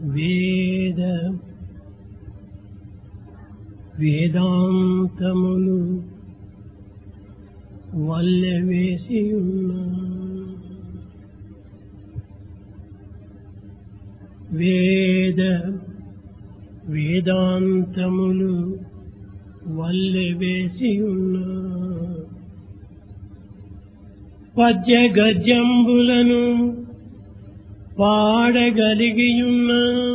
వేద వేదాంతములు వల్లె వేసి ఉన్నా వేద వేదాంతములు వల్లె వేసి ఉన్నా పద్య గద్యంబులను పాడగలిగియున్న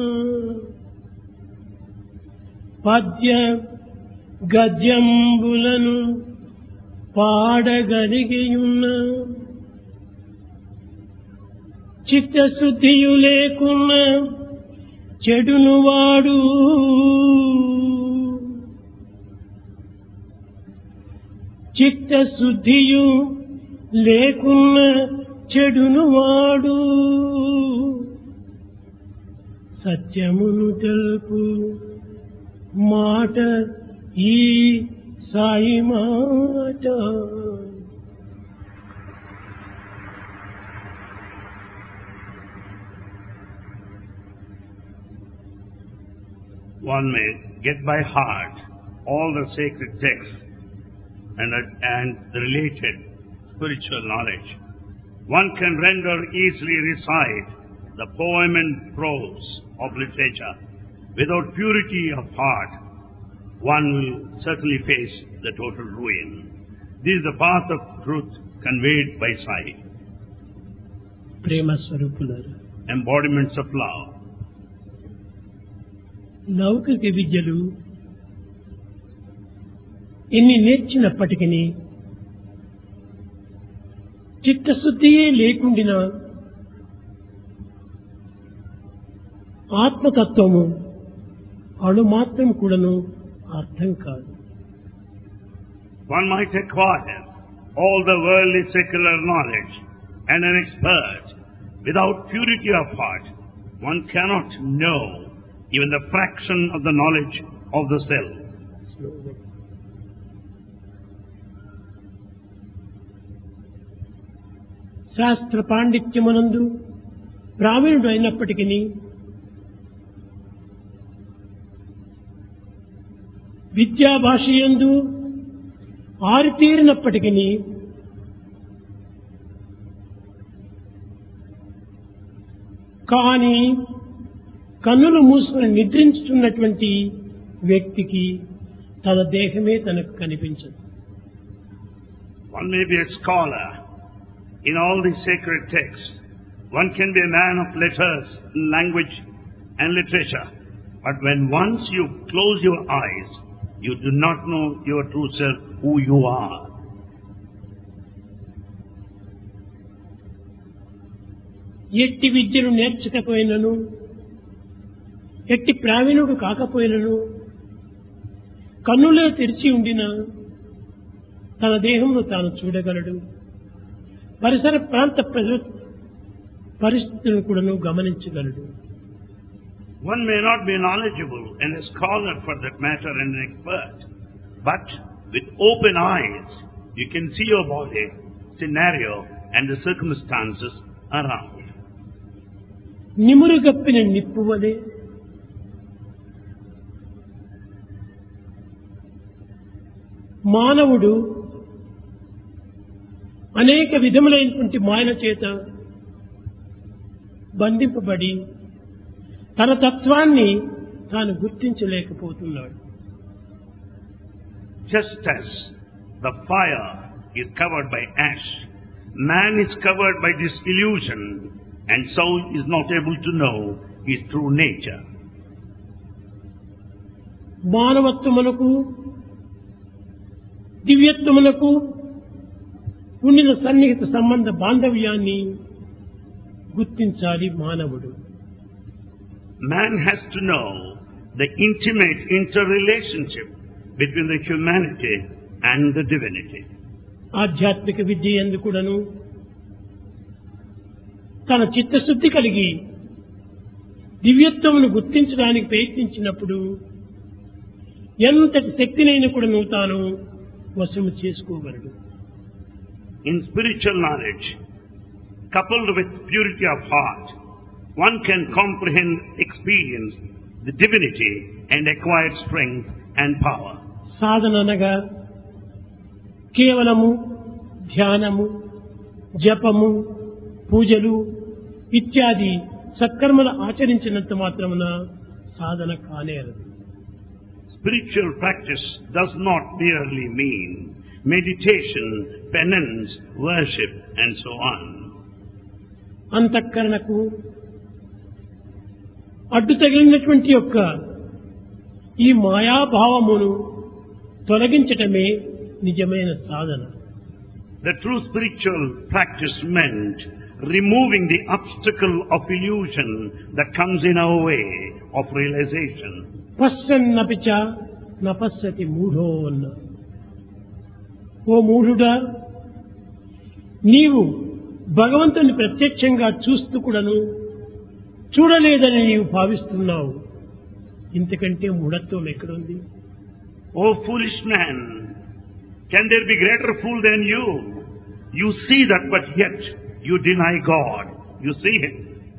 పద్య గద్యంబులను పాడగలిగియున్న చిత్తశుద్ధియు లేకున్న చెడును వాడు చిత్తశుద్ధియు లేకున్న చెడును వాడు సత్యమును తెలుపు మాట ఈ సాయి మాట. One may get by heart all the sacred texts and the related spiritual knowledge. One can render easily recite the poem and prose of literature. Without purity of heart, one will certainly face the total ruin. This is the path of truth conveyed by Sai. Prema Swarupularu. Embodiments of love. లౌకిక విద్యలు ఎన్ని నేర్చినప్పటికీ చిత్తశుద్ధియే లేకుండినా ఆత్మతత్వము అణు మాత్రం కూడాను అర్థం కాదు. One might acquire all the worldly secular knowledge and an expert. Without purity of heart, one cannot know even the fraction of the knowledge of the self. శాస్త్ర పాండిత్యమునందు ప్రావీణుడు అయినప్పటికీ విద్యాభాషయందు ఆరితేరినప్పటికీ కానీ కన్నులు మూసుకొని నిద్రించుతున్నటువంటి వ్యక్తికి తన దేహమే తనకు కనిపించదు. One may be a scholar in all the sacred texts. One can be a man of letters, language and literature. But when once you close your eyes, you do not know your true self, who you are. ఎట్టి విద్యను నేర్చకపోయినను ఎట్టి ప్రావీణుడు కాకపోయినను కన్నులే తెరిచి ఉండిన తన దేహంలో తాను చూడగలడు. పరిసర ప్రాంత పరిస్థితులను కూడాను గమనించగలడు. One may not be knowledgeable and a scholar for that matter and an expert, but with open eyes you can see your body, scenario and the circumstances around. నిమురుగప్పిన నిప్పువలే మానవుడు అనేక విధములైనటువంటి మాయల చేత బంధింపబడి తన తత్వాన్ని తాను గుర్తించలేకపోతున్నాడు. Just as the fire is covered by ash, man is covered by this illusion and so is not able to know his true nature. మానవత్వమునకు దివ్యత్వమునకు ఉండిన సన్నిహిత సంబంధ బాంధవ్యాన్ని గుర్తించాలి మానవుడు. Man has to know the intimate interrelationship between the humanity and the divinity. ఆధ్యాత్మిక విద్య యందు కూడాను తన చిత్తశుద్ధి కలిగి దివ్యత్వమును గుర్తించడానికి ప్రయత్నించినప్పుడు ఎంతటి శక్తినైనా కూడాను తాను వశము చేసుకోగలడు. In spiritual knowledge, coupled with purity of heart, one can comprehend, experience the divinity and acquire strength and power. సాధన అనగా కేవలము ధ్యానము, జపము, పూజలు ఇత్యాది సత్కర్మలు ఆచరించినంత మాత్రమున సాధన కానేరదు. Spiritual practice does not merely mean meditation, penance, worship and so on. అంతఃకరణకు అడ్డు తగిలినటువంటి యొక్క ఈ మాయాభావమును తొలగించటమే నిజమైన సాధన. The true spiritual practice meant removing the obstacle of illusion that comes in our way of realization. పశ్యన్నపి చ న పశ్యతి మూఢో అన్న. ఓ మూఢుడా, నీవు భగవంతుని ప్రత్యక్షంగా చూస్తూ కూడాను చూడలేదని నీవు భావిస్తున్నావు. ఇంతకంటే మూఢత్వం ఎక్కడుంది? O foolish man, can there be greater fool than you? You see that, but yet you deny God. You see Him.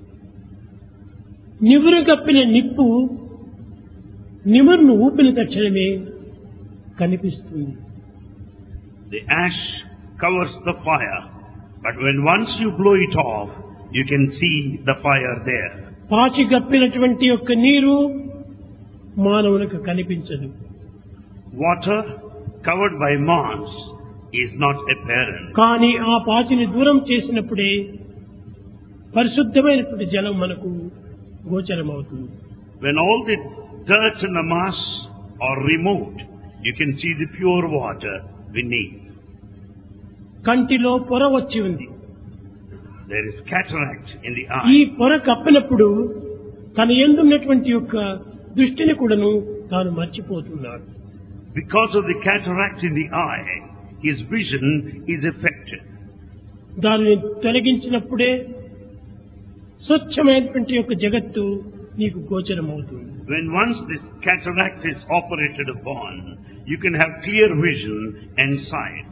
నివురు కప్పిన నిప్పు నిమురును ఊపిన తక్షణమే కనిపిస్తుంది. The ash covers the fire, but when once you blow it off, you can see the fire there. పాచి కప్పినటువంటి యొక్క నీరు మానవునికి కనిపించదు. Water covered by moss is not apparent. కానీ ఆ పాచిని దూరం చేసినప్పుడే పరిశుద్ధమైనటువంటి జలం మనకు గోచరమవుతుంది. When all the dirt and the moss are removed, you can see the pure water beneath. కంటిలో పొర వచ్చి ఉంది. There is cataract in the ఈ eye. పొర కప్పినప్పుడు తన యందున్నటువంటి యొక్క దృష్టిని కూడాను తాను మర్చిపోతున్నాడు. Because of the cataract in the eye, his vision is affected. దానిని తొలగించినప్పుడే స్వచ్ఛమైనటువంటి యొక్క జగత్తు నీకు గోచరమవుతుంది. When once this cataract is operated upon, you can have clear vision and sight.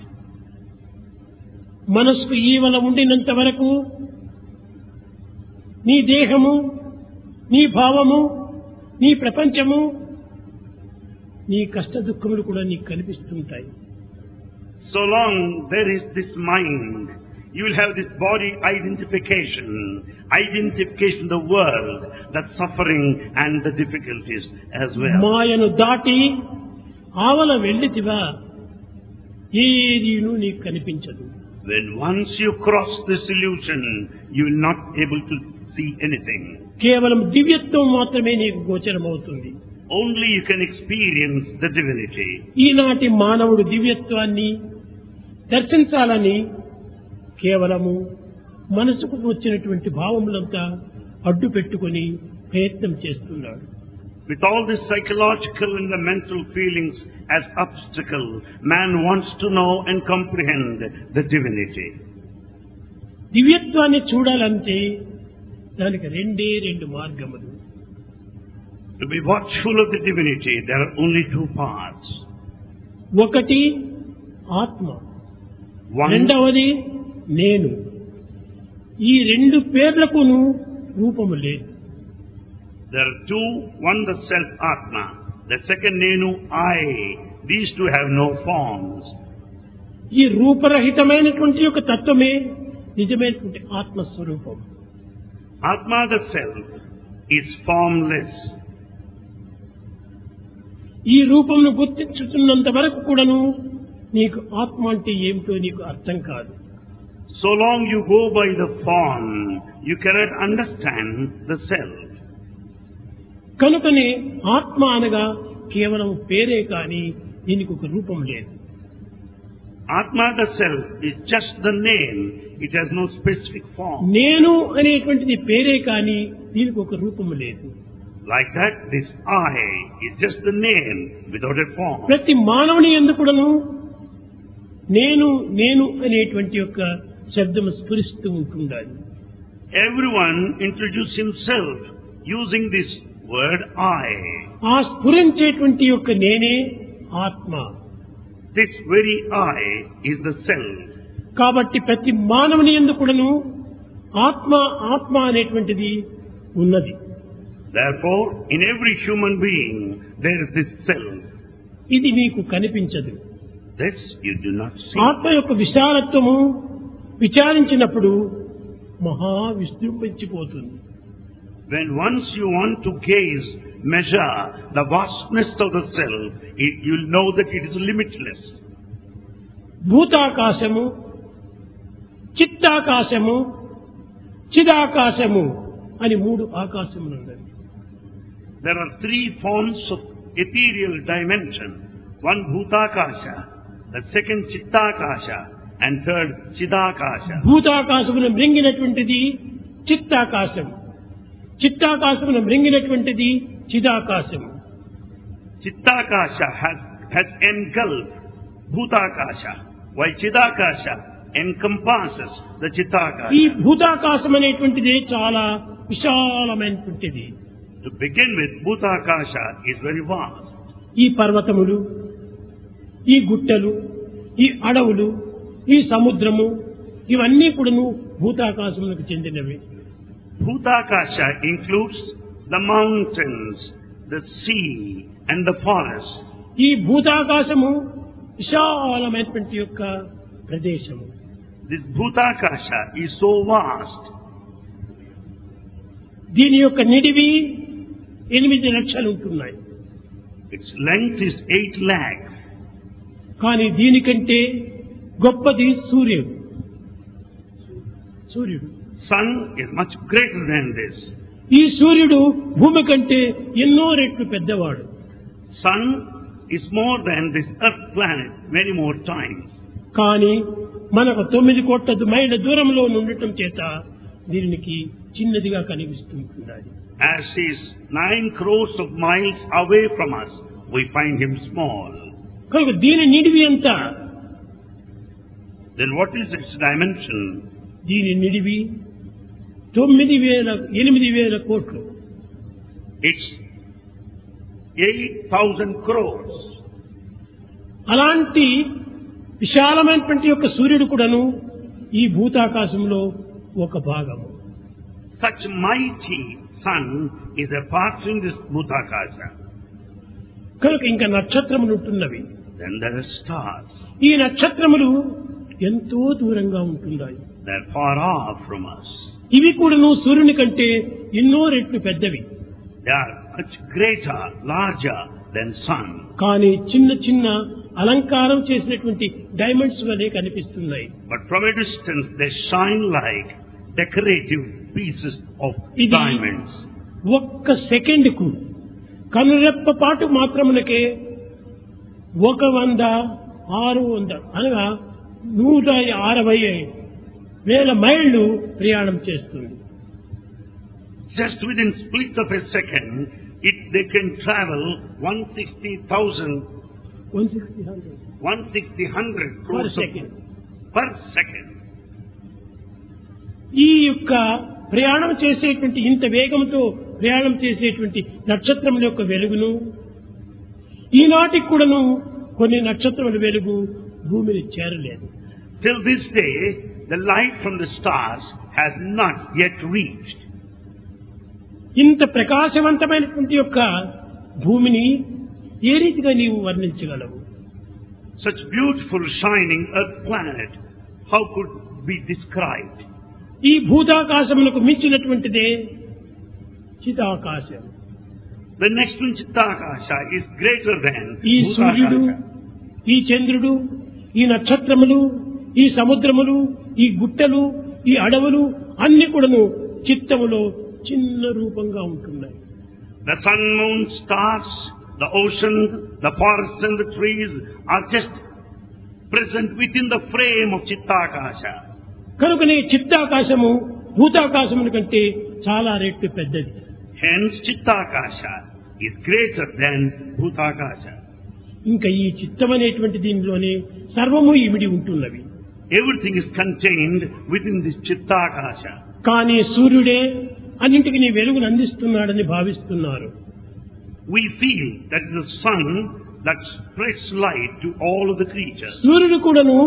మనసుకు ఈవల ఉండినంత వరకు నీ దేహము, నీ భావము, నీ ప్రపంచము, నీ కష్ట దుఃఖములు కూడా నీకు కనిపిస్తుంటాయి. So long there is this mind, you will have this body identification of the world, that suffering and the difficulties as well. మాయను దాటి ఆవల వెళ్ళితివా ఏదీను నీకు కనిపించదు. When once you cross this illusion, you will not able to see anything. కేవలం దివ్యత్వం మాత్రమే నీకు గోచరమవుతుంది. Only you can experience the divinity. ఈనాటి మానవుడు దివ్యత్వాన్ని దర్శించాలని కేవలము మనసుకు వచ్చినటువంటి భావములంతా అడ్డు పెట్టుకొని ప్రయత్నం చేస్తున్నాడు. With all this psychological and the mental feelings as obstacle, man wants to know and comprehend the divinity. దివ్యత్వాన్ని చూడాలంటే దానికి రెండు మార్గములు. To be watchful of the divinity, there are only two paths. ఒకటి ఆత్మ, One, రెండవది నేను. ఈ రెండు పేర్లకును రూపము లేదు. there are two, one the self Atma, the second Nenu, I. These two have no forms. ఈ రూపరహితమైనటువంటి యొక్క తత్వమే నిజమైనటువంటి ఆత్మస్వరూపం. Atma the self is formless. ఈ రూపమును గుర్తించుతున్నంత వరకు కూడాను నీకు ఆత్మ అంటే ఏమిటో నీకు అర్థం కాదు. So long you go by the form, you cannot understand the self. కనుకనే ఆత్మ అనగా కేవలం పేరే కానీ దీనికి ఒక రూపం లేదు. Atma the self is just the name, it has no specific form. నేను అనేటువంటిది పేరే కానీ దీనికి ఒక రూపం లేదు. Like that, this I is just the name without a form. ప్రతి మానవుని యందు కూడాను నేను నేను అనేటువంటి యొక్క శబ్దము స్ఫురిస్తూ ఉంటుండాలి. Everyone introduce himself using this word I. ఆ స్ఫురించేటువంటి యొక్క నేనే ఆత్మ. This very I is the self. కాబట్టి ప్రతి మానవుని యందు కూడాను ఆత్మ ఆత్మ అనేటువంటిది ఉన్నది. Therefore, in every human being, there is this self. ఇది నీకు కనిపించదు. This you do not see. ఆత్మ యొక్క విశాలత్వము విచారించినప్పుడు మహా విస్తృంభించిపోతుంది. When once you want to gaze, measure the vastness of the self, you'll know that it is limitless. భూతాకాశము, చిత్తాకాశము, చిదాకాశము అని మూడు ఆకాశములు ఉన్నాయి. There are three forms of ethereal dimension. One Bhutakasha, the second Chittakasha, and third Chidakasha. భూతాకాశమును మృంగినటువంటిది చిత్తాకాశం, చిత్తాకాశమును మృంగినటువంటిది చిదాకాశము. Chittakasha has engulfed Bhutakasha, while Chidakasha encompasses the ఈ Chittakasha. భూతాకాశం అనేటువంటిది చాలా విశాలమైనటువంటిది. To begin with, Bhutakasha is very vast. ఈ పర్వతములు, ఈ గుట్టలు, ఈ అడవులు, ఈ సముద్రము ఇవన్నీ కూడాను భూతాకాశములకు చెందినవి. Bhutakasha includes the mountains, the sea, and the forest. ఈ భూతాకాశము విశాలమైనటువంటి యొక్క ప్రదేశము. This Bhutakasha is so vast. దీని యొక్క నిడివి 8 లక్షలు ఉంటున్నాయి. Its length is 8 lakhs. కానీ దీనికంటే గొప్పది సూర్యుడు. Sun is much greater than this. ఈ సూర్యుడు భూమి కంటే ఎన్నో రెట్లు పెద్దవాడు. Sun is more than this earth planet many more times. కానీ మనకు 9 కోట్ల మైళ్ళ దూరంలో ఉండటం చేత దీనికి చిన్నదిగా కనిపిస్తుంటున్నది. As he is 9 crores of miles away from us, we find him small. కనుక దీని నిడివి ఎంత? Then what is its dimension? దీని నిడివి 8,000 కోట్లు. It's 8,000 crores. అలాంటి విశాలమైనటువంటి యొక్క సూర్యుడు కూడాను ఈ భూతాకాశంలో ఒక భాగము. Such mighty sun is a part in this Bhutakasha. కనుక ఇంకా నక్షత్రములు ఉంటున్నవి. Then there are stars. ఈ నక్షత్రములు ఎంతో దూరంగా ఉంటున్నాయి. They are far off from us. ఇవి కూడాను సూర్యుని కంటే ఎన్నో రెట్లు పెద్దవి. They are much greater, larger than sun. కానీ చిన్న చిన్న అలంకారం చేసినటువంటి డైమండ్స్ వలె కనిపిస్తున్నాయి. But from a distance they shine like decorative pieces of diamonds. ఒక్క సెకండ్కు కనురెప్ప పాటు మాత్రమునకే 100,600 అనగా 160,000 మైళ్ళు ప్రయాణం చేస్తుంది. Just within split of a second, they can travel 160,100 crores per second. ఈ యొక్క ప్రయాణం చేసేటువంటి ఇంత వేగంతో ప్రయాణం చేసేటువంటి నక్షత్రముల యొక్క వెలుగును ఈనాటికి కూడాను కొన్ని నక్షత్రముల వెలుగు భూమిని చేరలేదు. Till this day, the light from the stars has not yet reached. ఇంత ప్రకాశవంతమైనటువంటి యొక్క భూమిని ఏ రీతిగా నీవు వర్ణించగలవు? Such beautiful shining earth planet, how could be described? ఈ భూతాకాశములకు మించినటువంటిదే చిదాకాశం. The next one, Chittakasha, is greater than ఈ సూర్యుడు, Bhutakasha. ఈ చంద్రుడు, ఈ నక్షత్రములు, ఈ సముద్రములు, ఈ గుట్టలు, ఈ అడవులు అన్ని కూడాను చిత్తములో చిన్న రూపంగా ఉంటున్నాయి. The sun, moon, stars, the ocean, the forests and the trees are just present within the frame of Chittakasha. కనుకనే చిత్తాకాశము భూతాకాశముల కంటే చాలా రెట్లు పెద్దది. Hence, Chittakasha is greater than Bhutakasha. ఇంకా ఈ చిత్తమనేటువంటి దీనిలోనే సర్వము ఇమిడి ఉంటున్నవి. Everything is contained within this Chittakasha. కానీ సూర్యుడే అన్నింటికి నీ వెలుగును అందిస్తున్నాడని భావిస్తున్నారు. We feel that the sun that spreads light to all of the creatures. సూర్యుడు కూడాను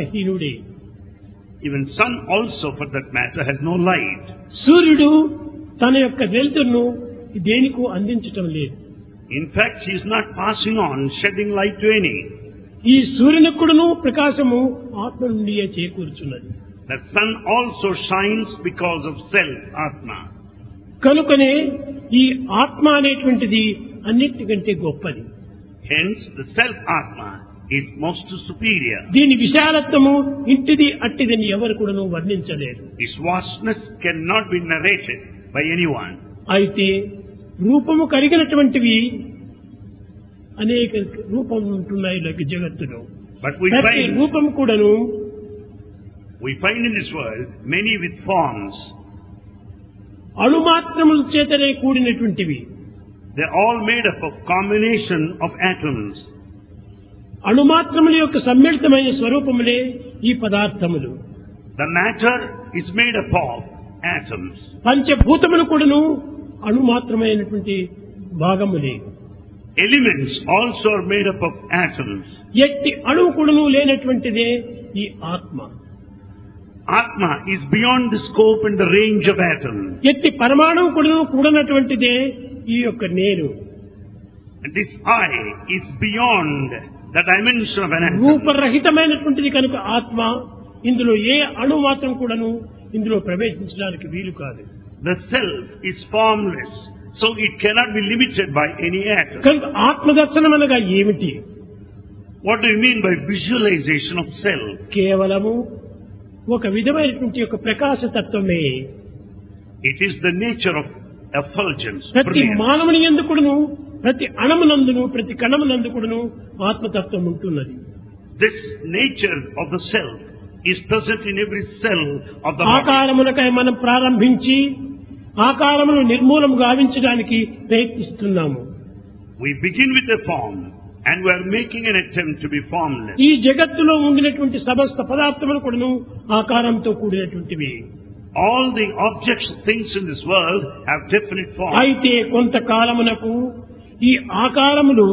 ప్రకాశహీనుడే. Even sun also, for that matter, has no light. సూర్యుడు తన యొక్క వెలుతురును దేనికూ అందించటం లేదు. In fact, she is not passing on, shedding light to any. ఈ సూర్యునికుడును ప్రకాశము ఆత్మ నుండియే చేకూరుచున్నది. The sun also shines because of self, Atma. కనుకనే ఈ ఆత్మ అనేటువంటిది అన్నిటికంటే గొప్పది. Hence, the self Atma is most superior. దీని విశాలత్వము ఇంటిది అట్టిదని ఎవరు కూడాను వర్ణించలేరు. Its vastness cannot be narrated by anyone. అయితే రూపము కలిగినటువంటివి అనేక రూపములు ఉంటున్నాయి జగత్తులో. But ప్రతి రూపం కూడాను we find in this world many with forms. అణుమాత్రముల చేతనే కూడినటువంటివి. They are all made up of combination of atoms. అణుమాత్రముల యొక్క సమ్మిళితమైన స్వరూపములే ఈ పదార్థములు. The matter is made up of atoms. పంచభూతములు కూడాను అణుమాత్రమైనటువంటి భాగములే. Elements also are made up of atoms. ఎట్టి అణువు కూడాను లేనటువంటిదే ఈ ఆత్మ. Atma is beyond the scope and the range of atoms. ఎట్టి పరమాణువు కూడాను కూడనటువంటిదే ఈ యొక్క నేను. And this I is beyond the dimension of an atom. రూపరహితమైనటువంటిది కనుక ఆత్మ ఇందులో ఏ అణువు మాత్రం కూడాను ఇందులో ప్రవేశించడానికి వీలు కాదు. The self is formless, so it cannot be limited by any atom. కనుక ఆత్మదర్శనం అనగా ఏమిటి? What do you mean by visualization of self? కేవలము ఒక విధమైనటువంటి యొక్క ప్రకాశతత్వమే. It is the nature of effulgence. ప్రతి మానవుని యందు కూడాను ప్రతి అణమునందును ప్రతి కణమునందు కూడాను ఆత్మతత్వం ఉంటున్నది. This nature of the self is present in every cell of the body. ఆకారములకై మనం ప్రారంభించి ఆకారమును నిర్మూలం గావించడానికి ప్రయత్నిస్తున్నాము. We begin with a form and we are making an attempt to be formless. ఈ జగత్తులో ఉండినటువంటి సమస్త పదార్థములు కూడాను ఆకారంతో కూడినటువంటివి. All the objects, things in this world have definite form. అయితే కొంతకాలమునకు ఈ ఆకారములు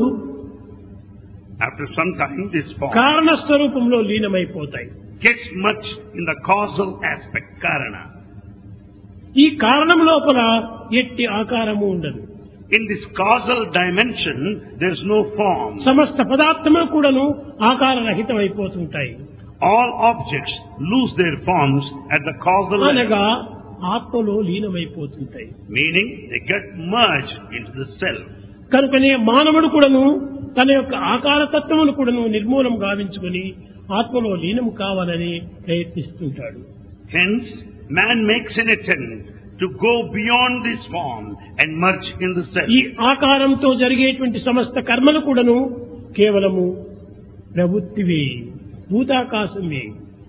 After some time, this form కారణ స్వరూపంలో లీనమైపోతాయి. gets much in the causal aspect, karana. ఈ కారణం లోపల ఎట్టి ఆకారము ఉండదు. In this causal dimension, there is no form. సమస్త పదార్థములు కూడాను ఆకార రహితమైపోతుంటాయి. All objects lose their forms at the causal level. అనగా ఆత్మలో లీనమైపోతుంటాయి. Meaning, they get merged into the self. కనుకనే మానవుడు కూడాను తన యొక్క ఆకారతత్వమును కూడాను నిర్మూలం గావించుకొని ఆత్మలో లీనం కావాలని ప్రయత్నిస్తుంటాడు. Hence, man makes an attempt to go beyond this form and merge in the self. ఈ ఆకారంతో జరిగేటువంటి సమస్త కర్మలు కూడాను కేవలము ప్రవృత్తివే, భూతాకాశమే.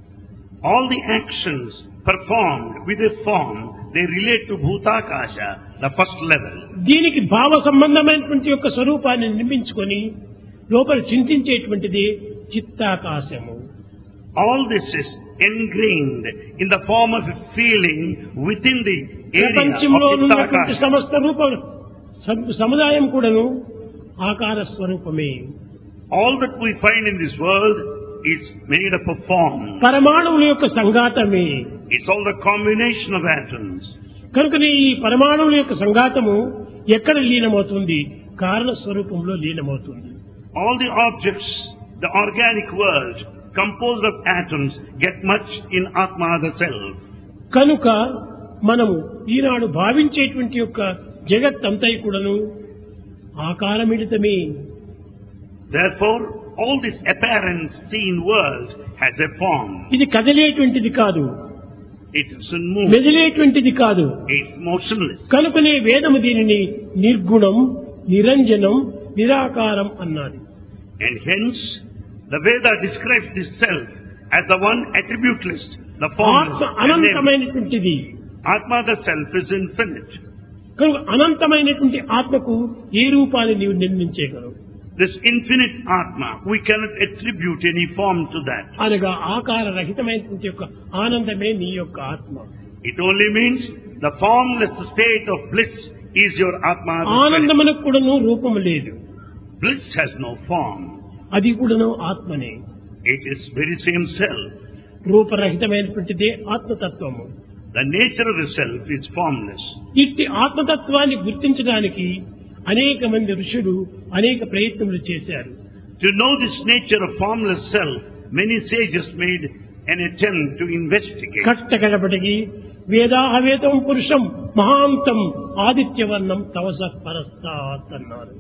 All the actions performed with a form, they relate to Bhutakasha, the first level. దీనికి భావ సంబంధమైనటువంటి యొక్క స్వరూపాన్ని నిర్మించుకొని లోపల చింతించేటువంటిది చిత్తాకాశము. All this is ingrained in the form of a feeling within the area ప్రపంచంలో of ఉన్నటువంటి Chitakasha. సమస్త రూప సముదాయం కూడాను ఆకార స్వరూపమే. All that we find in this world is made up of form. పరమాణువుల యొక్క సంఘాతమే. It's all the combination of atoms. కనుకనే ఈ పరమాణువుల యొక్క సంఘాతము ఎక్కడ లీనమవుతుంది? కారణ స్వరూపంలో లీనమవుతుంది. All the objects, the organic world, composed of atoms, get much in Atma, the self. కనుక మనము ఈనాడు భావించేటువంటి యొక్క జగత్తంతా కూడాను ఆకారమిళితమే. Therefore, all this apparent seen world has a form. ఇది కదిలేటువంటిది కాదు, It doesn't move. మెదిలేటువంటిది కాదు. It's motionless. కనుకనే వేదము దీనిని నిర్గుణం, నిరంజనం, నిరాకారం అన్నది. And hence, the Veda describes this self as the one attributeless, the formless. ఆత్మ and nameless. అనంతమైనటువంటిది. Atma, the self, is infinite. కనుక అనంతమైనటువంటి ఆత్మకు ఏ రూపాన్ని నీవు నిర్మించగలవు? This infinite Atma, we cannot attribute any form to that. అనగా ఆకార రహితమైనటువంటి యొక్క ఆనందమే నీ యొక్క ఆత్మ. It only means the formless state of bliss is your Atma. the spirit. ఆనందమునకు కూడాను రూపము లేదు. Bliss has no form. అది కూడాను ఆత్మనే. It is very same self. రూపరహితమైనటువంటిదే ఆత్మతత్వము. The nature of the self is formless. ఇట్టి ఆత్మతత్వాన్ని గుర్తించడానికి అనేక మంది ఋషులు అనేక ప్రయత్నములు చేశారు. To know this nature of formless self, many sages made an attempt to investigate. కట్టకడపటికి వేదాహవేతం పురుషం మహాంతం ఆదిత్యవర్ణం తవస పరస్తాత్ అన్నారు.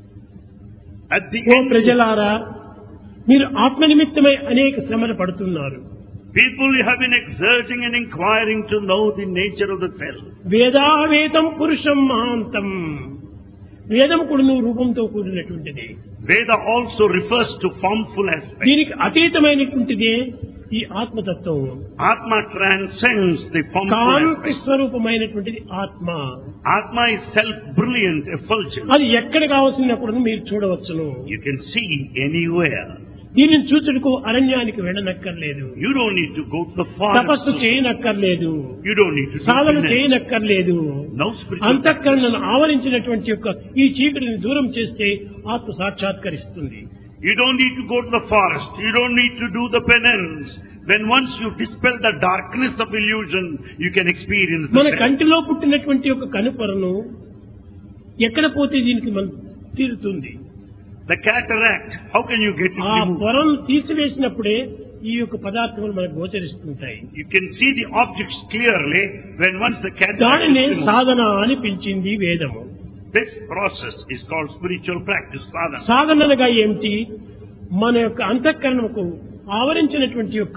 At the ఓ end, ప్రజలారా, మీరు ఆత్మ నిమిత్తమై అనేక శ్రమలు పడుతున్నారు. people have been exerting and inquiring to know the nature of the self. వేదాహవేతం పురుషం మహాంతం. వేదం కూడా రూపంతో కూడినటువంటిది. Veda also refers to formful aspect. దీనికి అతీతమైనటువంటిదే ఈ ఆత్మతత్వం. Atma transcends the formful Kanthi aspect. స్వరూపమైనటువంటిది ఆత్మ. Atma is self-brilliant, effulgent. అది ఎక్కడ కావాల్సినప్పుడు మీరు చూడవచ్చును. You can see anywhere. దీనిని చూచుటకు అరణ్యానికి వెళ్ళనక్కర్లేదు. You don't need to go to the తపస్సు forest. చేయనక్కర్లేదు. You don't need to do Sadhana penance. చేయనక్కర్లేదు. No spiritual అంతఃకరణను practice. ఆవరించినటువంటి యొక్క ఈ చీకటిని దూరం చేస్తే ఆత్మ సాక్షాత్కరిస్తుంది. You don't need to go to the forest. You don't need to do the penance. When once you dispel the darkness of illusion, you can experience the మన self. కంటిలో పుట్టినటువంటి యొక్క కనుపొరను ఎక్కడ పోతే దీనికి మనం తీరుతుంది. The cataract, how can you get it ఆ removed? పొరను తీసివేసినప్పుడే ఈ యొక్క పదార్థములు మనకు గోచరిస్తుంటాయి. You can see the objects clearly when once the cataract దానినే is removed. సాధన అని పిలిచింది వేదము. This process is called spiritual practice, sadhana. సాధనలుగా ఏమిటి? మన యొక్క అంతఃకరణకు ఆవరించినటువంటి యొక్క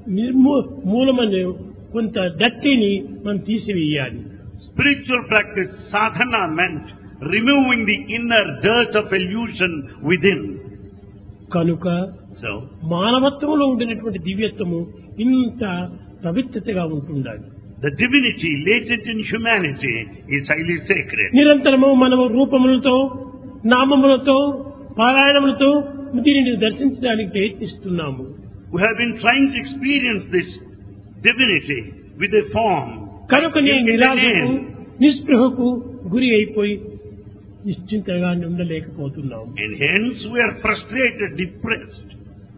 మూలమని కొంత దట్టిని మనం తీసివేయాలి. Spiritual practice, sadhana, meant removing the inner dirt of illusion within. కనుక So, మానవత్వంలో ఉండినటువంటి దివ్యత్వము ఇంత పవిత్రతగా ఉంటుండాలి. the divinity latent in humanity is highly sacred. నిరంతరము మనము రూపములతో నామములతో పారాయణములతో దీనిని దర్శించడానికి ప్రయత్నిస్తున్నాము. We have been trying to experience this divinity with a form. కనుక నేను Give it a నిరాశకు name. నిస్పృహకు గురి అయిపోయి నిశ్చింతగా ఉండలేకపోతున్నాము. And hence we are frustrated, depressed.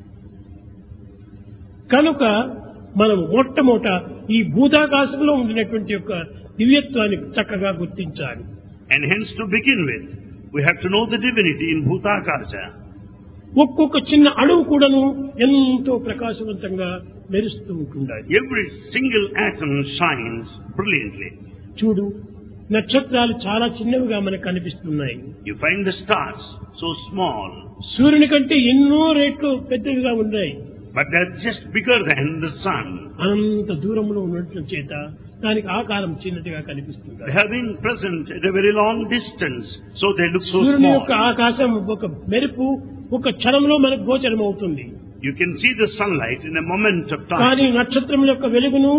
కనుక మనం మొట్టమొదట ఈ భూతాకాశంలో ఉండినటువంటి యొక్క దివ్యత్వాన్ని చక్కగా గుర్తించాలి. And hence to begin with, we have to know the divinity in Bhutakasha. ఒక్కొక్క చిన్న అణువు కూడాను ఎంతో ప్రకాశవంతంగా మెరుస్తూ ఉంటుండాలి. Every single atom shines brilliantly. చూడు, నక్షత్రాలు చాలా చిన్నవిగా మనకు కనిపిస్తున్నాయి. You find the stars so small, సూర్యుని కంటే ఎన్నో రెట్లు పెద్దవిగా ఉన్నాయి. but they're just bigger than the sun. అనంత దూరంలో ఉండటం చేత దానికి ఆకారం చిన్నదిగా కనిపిస్తుంది. They have been present at a very long distance, so they look so సూర్యుని small. యొక్క ఆకాశం ఒక మెరుపు ఒక క్షణంలో మనకు గోచరం అవుతుంది. You can see the sunlight in a moment of కానీ time. నక్షత్రం యొక్క వెలుగును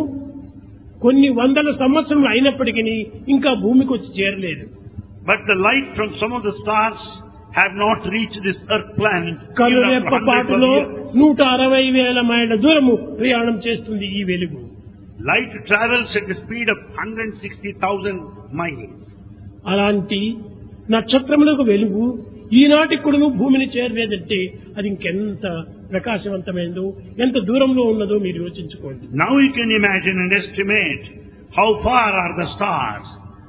కొన్ని వందల సంవత్సరములు అయినప్పటికీ ఇంకా భూమికి వచ్చి చేరలేదు. But the light from some of the stars have not reached this earth planet. కనురెప్ప పాటులో 160,000 మైళ్ళ దూరము ప్రయాణం చేస్తుంది ఈ వెలుగు. Light travels at the speed of 160,000 miles. అలాంటి నక్షత్రములకు వెలుగు ఈనాటికి కూడా భూమిని చేరలేదంటే అది ఇంకెంత ప్రకాశవంతమైందో ఎంత దూరంలో ఉన్నదో మీరు యోచించుకోండి. Now you can imagine and estimate how far are the stars,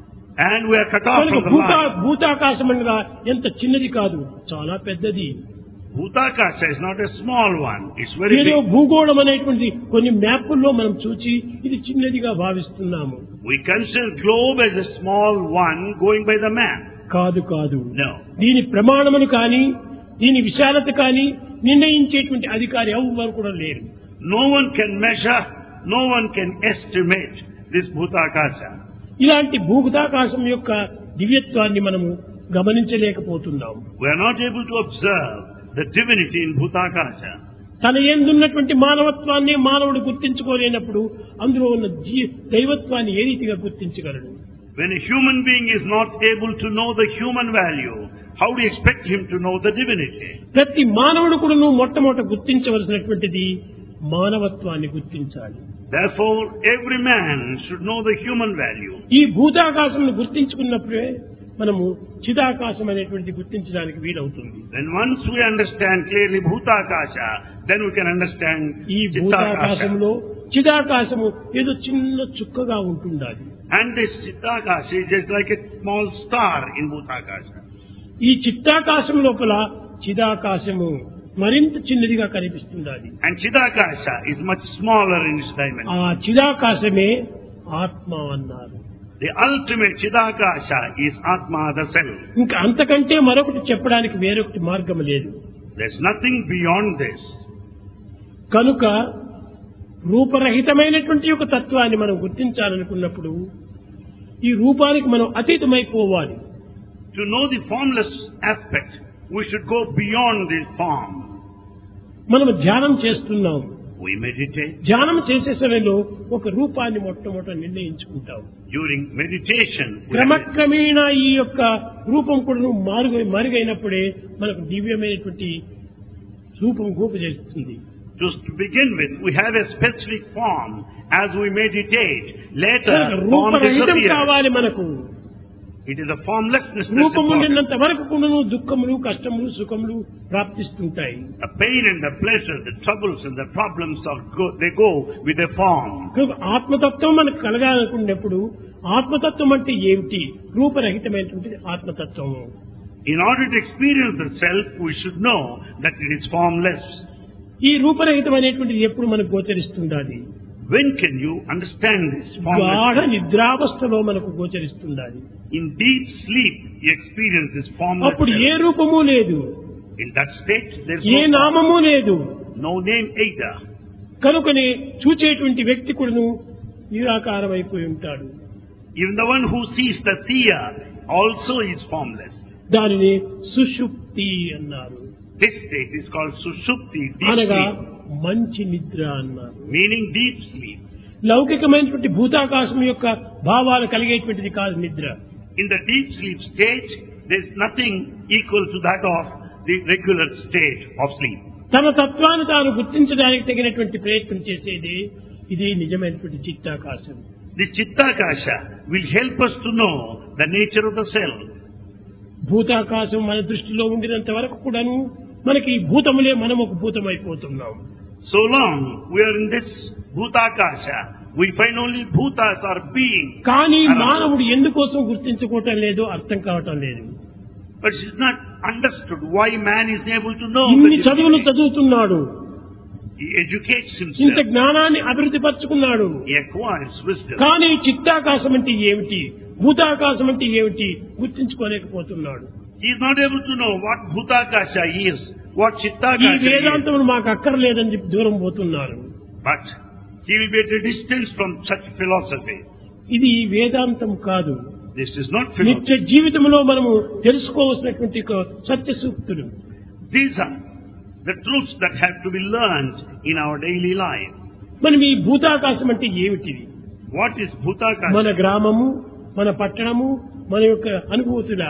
and we are cut off కనుక from the light. భూతాకాశం అనగా ఎంత చిన్నది కాదు, చాలా పెద్దది. Bhutakasha is not a small one; it's very ఏదో big. భూగోళం అనేటువంటి కొన్ని మ్యాపుల్లో మనం చూచి ఇది చిన్నదిగా భావిస్తున్నాము. We consider globe as a small one going by the map. కాదు కాదు, No, దీని ప్రమాణమును కానీ దీని విశాలత కానీ నిర్ణయించేటువంటి అధికారి ఎవరు కూడా లేరు. no one can measure, no one can estimate this Bhutakasha. ఇలాంటి భూతాకాశం యొక్క దివ్యత్వాన్ని మనము గమనించలేకపోతున్నాము. We are not able to observe the divinity in Bhutakasha. తన యందున్నటువంటి మానవత్వాన్ని మానవుడు గుర్తించుకోలేనప్పుడు అందులో ఉన్న దైవత్వాన్ని ఏ రీతిగా గుర్తించగలడు? When a human being is not able to know the human value, how do you expect him to know the divinity? ప్రతి మానవుడు కూడా మొట్టమొదట గుర్తించవలసినటువంటిది మానవత్వాన్ని గుర్తించాలి. Therefore, every man should know the human value. ఈ భూతాకాశంను గుర్తించుకున్నప్పుడే మనము చిదాకాశం అనేటువంటిది గుర్తించడానికి వీలవుతుంది. Then once we understand clearly Bhutakasha, then we can understand ఈ Chittakasha. భూతాకాశంలో చిదాకాశము ఏదో చిన్న చుక్కగా ఉంటుండాలి. And this Chittakasha is just like a small star in Bhutakasha. ఈ చిత్తాకాశం లోపల చిదాకాశము మరింత చిన్నదిగా కనిపిస్తుండాలి. And Chidakasha is much smaller in its dimension. ఆ చిదాకాశమే ఆత్మ అన్నారు. The ultimate Chidakasha is Atma, the self. ఇంకా అంతకంటే మరొకటి చెప్పడానికి వేరొకటి మార్గం లేదు. There's nothing beyond this. కనుక రూపరహితమైనటువంటి ఒక తత్వాన్ని మనం గుర్తించాలనుకున్నప్పుడు ఈ రూపానికి మనం అతీతమైపోవాలి. To know the formless aspect, we should go beyond this form. మనం ధ్యానం చేస్తున్నాం. We meditate. ధ్యానం చేసే సమయంలో ఒక రూపాన్ని మొట్టమొదట నిర్ణయించుకుంటాం. During meditation, క్రమక్రమేణా ఈ యొక్క రూపం కూడా మరుగైనప్పుడే మనకు దివ్యమైనటువంటి రూపం గోపజేస్తుంది. just to begin with, we have a specific form. As we meditate, later form రూపరహితం disappears. కావాలి మనకు. It is a formlessness that's రూపం important. ఉండినంత వరకు కూడాను దుఃఖములు కష్టములు సుఖములు ప్రాప్తిస్తుంటాయి. The pain and the pleasure, the troubles and the problems they go with a form. ఆత్మతత్వం మనకు కలగాలనుకున్నప్పుడు ఆత్మతత్వం అంటే ఏమిటి? రూపరహితమైనటువంటి ఆత్మతత్వము. In order to experience the self, we should know that it is formless. ఈ రూపరహితం అనేటువంటిది ఎప్పుడు మనకు గోచరిస్తుండాలి? When can you understand this గాఢ formless? నిద్రావస్థలో మనకు గోచరిస్తుండాలి. In deep sleep, you experience this formless అప్పుడు ఏ self. రూపము లేదు, In that state, there is A no form, నామము లేదు. no name either. కనుకనే చూచేటువంటి వ్యక్తి కూడాను నిరాకారమైపోయి ఉంటాడు. Even the one who sees the seer also is formless. దానిని సుషుప్తి అన్నారు. This state is called Sushupti, deep అనగా sleep, మంచి నిద్ర అన్నారు. meaning deep sleep. లౌకికమైనటువంటి భూతాకాశం యొక్క భావాలు కలిగేటువంటిది కాదు నిద్ర. In the deep sleep state, there is nothing equal to that of the regular state of sleep. తన తత్వాన్ని తాను గుర్తించడానికి తగినటువంటి ప్రయత్నం చేసేది ఇది నిజమైనటువంటి చిత్తాకాశం. The Chittakasha will help us to know the nature of the self. భూతాకాశం మన దృష్టిలో ఉండినంత వరకు కూడాను మనకి భూతములే మనం ఒక భూతం అయిపోతున్నాం. So long we are in this Bhutakasha, we find only Bhutas are being. కానీ around. మానవుడు ఎందుకోసం గుర్తించుకోవటం లేదు, అర్థం కావటం లేదు. But it is not understood why man is able to know. ఇన్ని that చదువులు చదువుతున్నాడు, he educates ఇంత himself, జ్ఞానాన్ని అభివృద్ధి పరుచుకున్నాడు. he acquires wisdom. కానీ చిత్తాకాశం అంటే ఏమిటి, భూతాకాశం అంటే ఏమిటి గుర్తించుకోలేకపోతున్నాడు. He is not able to know what Bhutakasha is, what ఈ Chittakasha is. వేదాంతములు మాకు అక్కర్లేదని చెప్పి దూరం పోతున్నారు. But he will be at a distance from such philosophy. ఇది వేదాంతం కాదు, This is not philosophy. నిత్య జీవితంలో మనము తెలుసుకోవాల్సినటువంటి ఒక సత్య సూక్తులు. These are the truths that have to be learned in our daily life. మనం ఈ భూతాకాశం అంటే ఏమిటిది? What is Bhutakasha? మన గ్రామము, మన పట్టణము, మన యొక్క అనుభూతుల.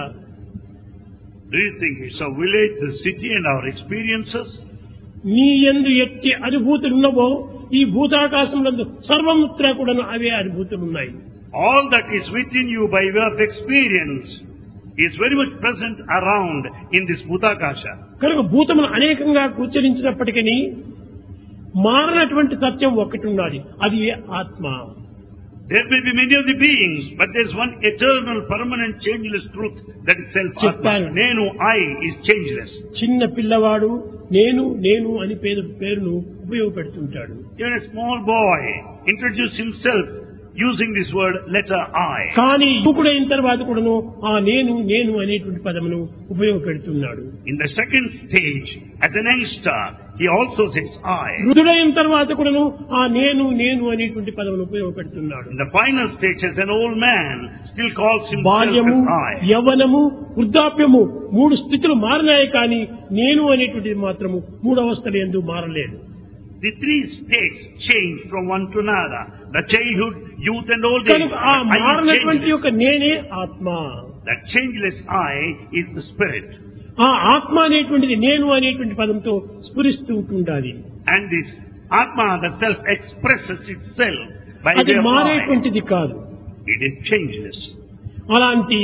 Do you think it's a village, the city and our experiences? నీ యందు ఎట్టి అనుభూతులు ఉన్నవో ఈ భూతాకాశంలో సర్వముత్ర కూడా అవే అనుభూతులు ఉన్నాయి. All that is within you by way of experience is very much present around in this Bhutakasha. కనుక భూతములు అనేకంగా గోచరించినప్పటికీ మారనటువంటి సత్యం ఒకటి ఉన్నది, అది ఆత్మ. There may be many of the beings, but there is one eternal, permanent, changeless truth that is self-Atma. Nenu, I, is changeless. చిన్న పిల్లవాడు నేను నేను అని పేరును ఉపయోగపెడుతుంటాడు. Even a small boy introduces himself using this word letter I. కానీ యువకుడైన తర్వాత కూడాను ఆ నేను నేను అనేటువంటి పదమును ఉపయోగపెడుతున్నాడు. In the second stage, as an youngster, he also says I. వృద్ధుడైన తర్వాత కూడాను ఆ నేను నేను అనేటువంటి పదమును ఉపయోగపెడుతున్నాడు. In the final stage, as an old man, still calls himself బాల్యము, as I. యవ్వనము, వృద్ధాప్యము మూడు స్థితులు మారినాయి, కానీ నేను అనేటువంటిది మాత్రము మూడు అవస్థలు యందు మారలేదు. The three states change from one to another. The childhood, youth and old age. కనుక ఆ I is మారినటువంటి changeless. యొక్క నేనే ఆత్మ. That changeless I is the spirit. ఆ ఆత్మ అనేటువంటిది నేను అనేటువంటి పదంతో స్ఫురిస్తూ ఉంటుండాలి. And this Atma, the self, expresses itself by అది way of I. మారేటువంటిది కాదు. It is changeless. అలాంటి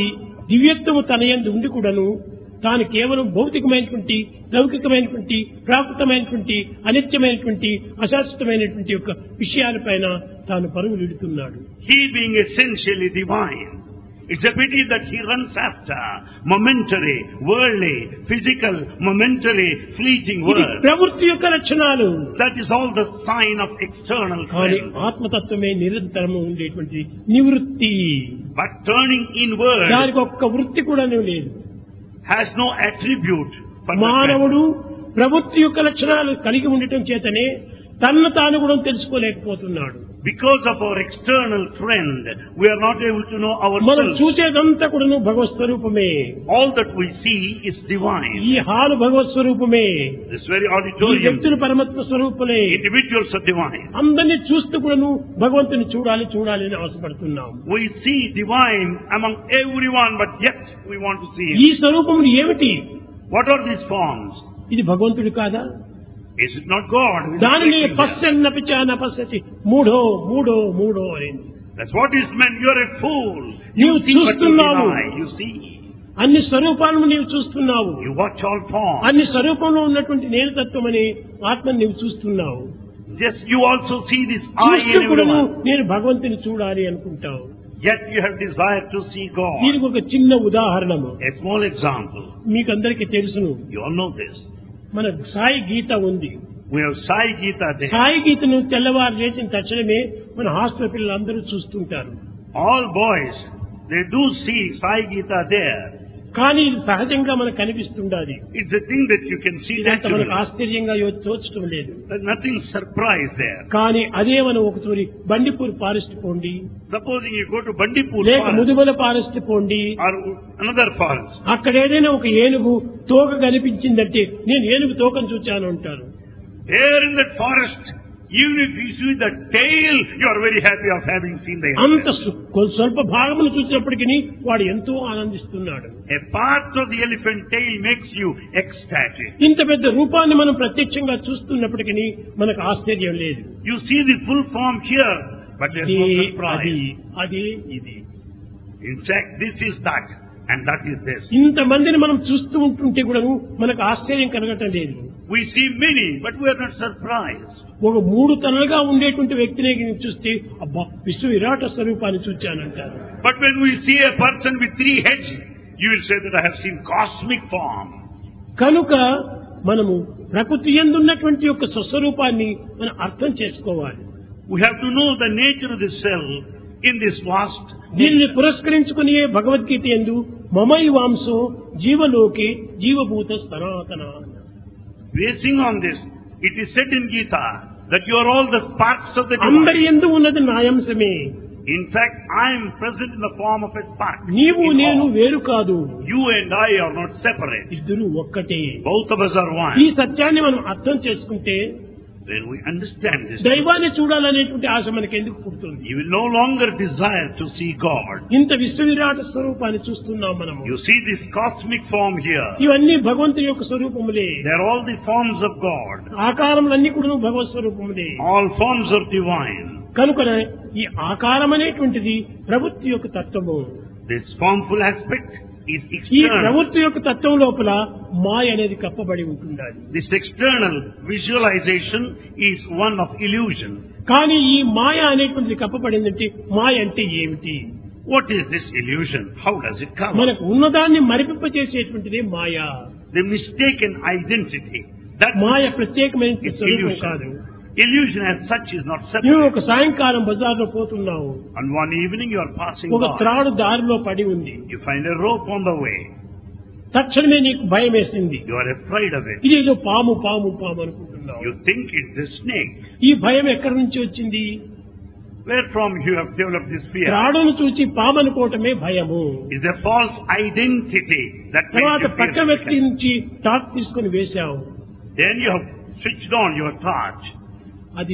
దివ్యత్వము తన యందు ఉండి కూడాను తాను కేవలం భౌతికమైనటువంటి లౌకికమైనటువంటి ప్రాకృతమైనటువంటి అనిత్యమైనటువంటి అశాశ్వతమైనటువంటి యొక్క విషయాలపైన తాను పరుగులిడుతున్నాడు. He being essentially divine, it's a pity that he runs after momentary, worldly, physical, momentary, fleeting ఇది world. ప్రవృత్తి యొక్క లక్షణాలు. That is all the sign of external కానీ trend. ఆత్మతత్వమే నిరంతరము ఉండేటువంటి నివృత్తి. But turning inward దానికి ఒక్క వృత్తి కూడా లేదు. has no attribute for the మానవుడు ప్రవృత్తి యొక్క లక్షణాలు కలిగి ఉండటం చేతనే తన్ను తాను కూడా తెలుసుకోలేకపోతున్నాడు. Because of our external trend, we are not able to know మనం ourselves. చూసేదంతా కూడా భగవత్ స్వరూపమే. All that we see is divine. ఈ హాలు భగవత్ స్వరూపమే. This very ఈ auditorium, వ్యక్తులు పరమాత్మ స్వరూపులే. individuals are divine. అందరినీ చూస్తూ కూడాను భగవంతుని చూడాలి చూడాలి అని ఆశపడుతున్నాం. We see divine among everyone, but yet we want to see ఈ Him. స్వరూపములు ఏమిటి? What are these forms? ఇది భగవంతుడు కాదా? Is it not God? who is దానిని making them? పశ్చన్న పిచాన పశ్యతి మూఢో మూఢో మూఢో అయింది. That's what is meant. You are a fool. నీవు You see but you చూస్తున్నావు. deny. You see. అన్ని స్వరూపాలను నీవు చూస్తున్నావు. You watch all forms. అన్ని స్వరూపంలో ఉన్నటువంటి నేను తత్వం అని ఆత్మని నీవు చూస్తున్నావు. Yes, you also see this I చూస్తూ in కూడా everyone. నేను భగవంతుని చూడాలి అనుకుంటావు. Yet you have desire to see God. దీనికి ఒక చిన్న ఉదాహరణము A small example. మీకందరికీ తెలుసును. You all know this. మన సాయి గీత ఉంది. We have Sai Gita there. Sai గీతను తెల్లవారు లేచిన తక్షణమే మన హాస్టల్ పిల్లలందరూ చూస్తుంటారు. All boys, they do see Sai Gita there. కానీ ఇది సహజంగా మనకు కనిపిస్తుండాలి. It's a thing that you can see ఇదంతా naturally. మనకు ఆశ్చర్యంగా తోచడం లేదు. There's nothing surprise there. కానీ అదే మనం ఒకసారి బండిపూర్ ఫారెస్ట్ పోండి, Supposing you go to Bandipur లేక forest ముదుమల ఫారెస్ట్ పోండి, or another forest, అక్కడ ఏదైనా ఒక ఏనుగు తోక కనిపించిందంటే నేను ఏనుగు తోకను చూచాను అంటారు. there in that forest, even if you see the tail, you are very happy of having seen the అంత elephant. స్వల్ప భాగమును చూసినప్పటికీ వాడు ఎంతో ఆనందిస్తున్నాడు. A part of the elephant tail makes you ecstatic. ఇంత పెద్ద రూపాన్ని మనం ప్రత్యక్షంగా చూస్తున్నప్పటికీ మనకు ఆశ్చర్యం లేదు. You see the full form here, but there's no అది surprise. అది ఇది. In fact, this is that, and that is this. ఇంతమందిని మనం చూస్తూ ఉంటుంటే కూడా మనకు ఆశ్చర్యం కలగటం లేదు. We see many, but we are not surprised. ఒక 3 తలలుగా ఉండేటువంటి వ్యక్తిని చూస్తే అబ్బా విశ్వ విరాట స్వరూపాన్ని చూచానంటారు. But when we see a person with 3 heads, you will say that I have seen cosmic form. కనుక మనము ప్రకృతి యందున్నటువంటి యొక్క స్వస్వరూపాన్ని మనం అర్థం చేసుకోవాలి. We have to know the nature of the cell in this vast. దీనిని పురస్కరించుకుని భగవద్గీత యందు మమైవాంసో జీవలోకే జీవభూత సనాతన. Basing on this, it is said in Gita that you are all the sparks of the అందరి divine. యందు ఉన్నది నాయంశమే. In fact, I am present in the form of a spark. నీవు in నేను all. వేరు కాదు, You and I are not separate. ఇద్దరు ఒక్కటే. Both of us are ఈ one. సత్యాన్ని మనం అర్థం చేసుకుంటే When we understand this, దైవాన్ని చూడాలనేటువంటి ఆశ మనకి ఎందుకు పుడుతుంది? you will no longer desire to see God. ఇంత విశ్వ విరాట స్వరూపాన్ని చూస్తున్నాం మనము. You see this cosmic form here. ఇవన్నీ భగవంతుని యొక్క స్వరూపములే. They are all the forms of God. ఆకారములన్నీ కూడా భగవత్ స్వరూపములే. All forms are divine. కనుక ఈ ఆకారం అనేటువంటిది ప్రవృత్తి యొక్క తత్వము. This formful aspect is ఈ external. ప్రవృత్తి యొక్క తత్వం లోపల మాయ అనేది కప్పబడి ఉంటుండాలి. This external visualization is one of illusion. కానీ ఈ మాయ అనేటువంటిది కప్పబడిందంటే మాయ అంటే ఏమిటి? What is this illusion? How does it come? మనకు ఉన్నదాన్ని మరిపింపచేసేటువంటిదే మాయ. The mistaken identity. That మాయ ప్రత్యేకమైన is స్వరూపం కాదు. illusion. Illusion as such is not నువ్వు separate. ఒక సాయంకాలం బజార్లో పోతున్నావు, On one evening you are passing ఒక by. త్రాడు దారిలో పడి ఉంది. You find a rope on the way. తక్షణమే నీకు భయం వేసింది. You are afraid of it. ఇది ఏదో పాము పాము పాము అనుకుంటున్నావు. You think it's a snake. ఈ భయం ఎక్కడి నుంచి వచ్చింది? Where from you have developed this fear? త్రాడును చూచి పాము అనుకోవటమే భయము. It's a false identity that makes తర్వాత you పక్క fear. వ్యక్తి నుంచి టార్చ్ తీసుకుని వేశావు. Then you have switched on your torch. అది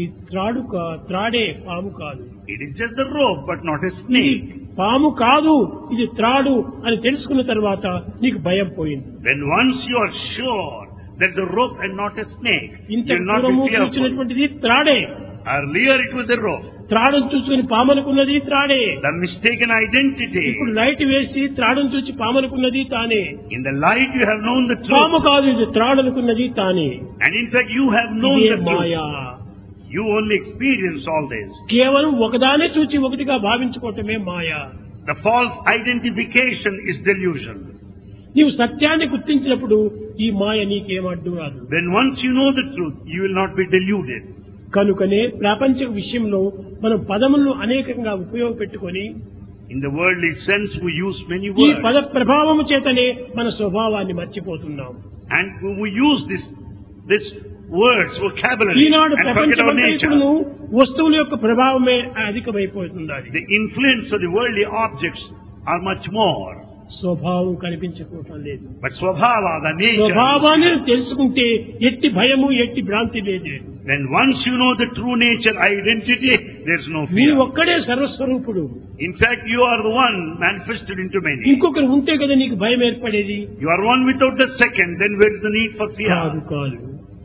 త్రాడే పాము కాదు. It is just a rope, but not a ఇది snake. పాము కాదు, ఇది త్రాడు అని తెలుసుకున్న తర్వాత నీకు భయం పోయింది. When once you are sure there's a rope and not a snake, ఇంత you will not పూర్వము be fearful. చూసినటువంటిది త్రాడే. Earlier it was a rope. త్రాడును చూసుకుని పామనుకున్నది త్రాడే. The mistaken identity. ఇప్పుడు లైట్ వేసి త్రాడును చూసి పామనుకున్నది తానే. In the light you have known the పాము truth. కాదు, ఇది త్రాడనుకున్నది తానే. And in fact you have known ఇదే the truth. Maya. You only experience all this. కేవలం ఒకదానే చూచి ఒకటిగా భావించుకోవటమే మాయా. The false identification is delusion. నీవు సత్యాన్ని గుర్తించినప్పుడు ఈ మాయ నీకేం అడ్డు రాదు. When once you know the truth, you will not be deluded. కనుకనే ప్రాపంచిక విషయంలో మనం పదములను అనేకంగా ఉపయోగపెట్టుకొని In the worldly sense, we use many ఈ words. పద ప్రభావము చేతనే మన స్వభావాన్ని మర్చిపోతున్నాం. And we use this words, vocabulary, Eenadu and forget our ప్రపంచమంతా nature. ఇప్పుడు వస్తువుల యొక్క ప్రభావమే అధికమైపోతుంది. The influence of the worldly objects are much more. స్వభావం కనిపించకపోవటం లేదు. But swabhava, the nature. స్వభావాన్ని తెలుసుకుంటే ఎట్టి భయము ఎట్టి భ్రాంతి లేదు. Then once you know the true nature, identity, there's no నీ fear. ఒక్కడే సర్వస్వరూపుడు. In fact, you are the one manifested into many. ఇంకొకరు ఉంటే కదా నీకు భయం ఏర్పడేది. You are one without the second, then where is the need for కాదు fear? కాదు.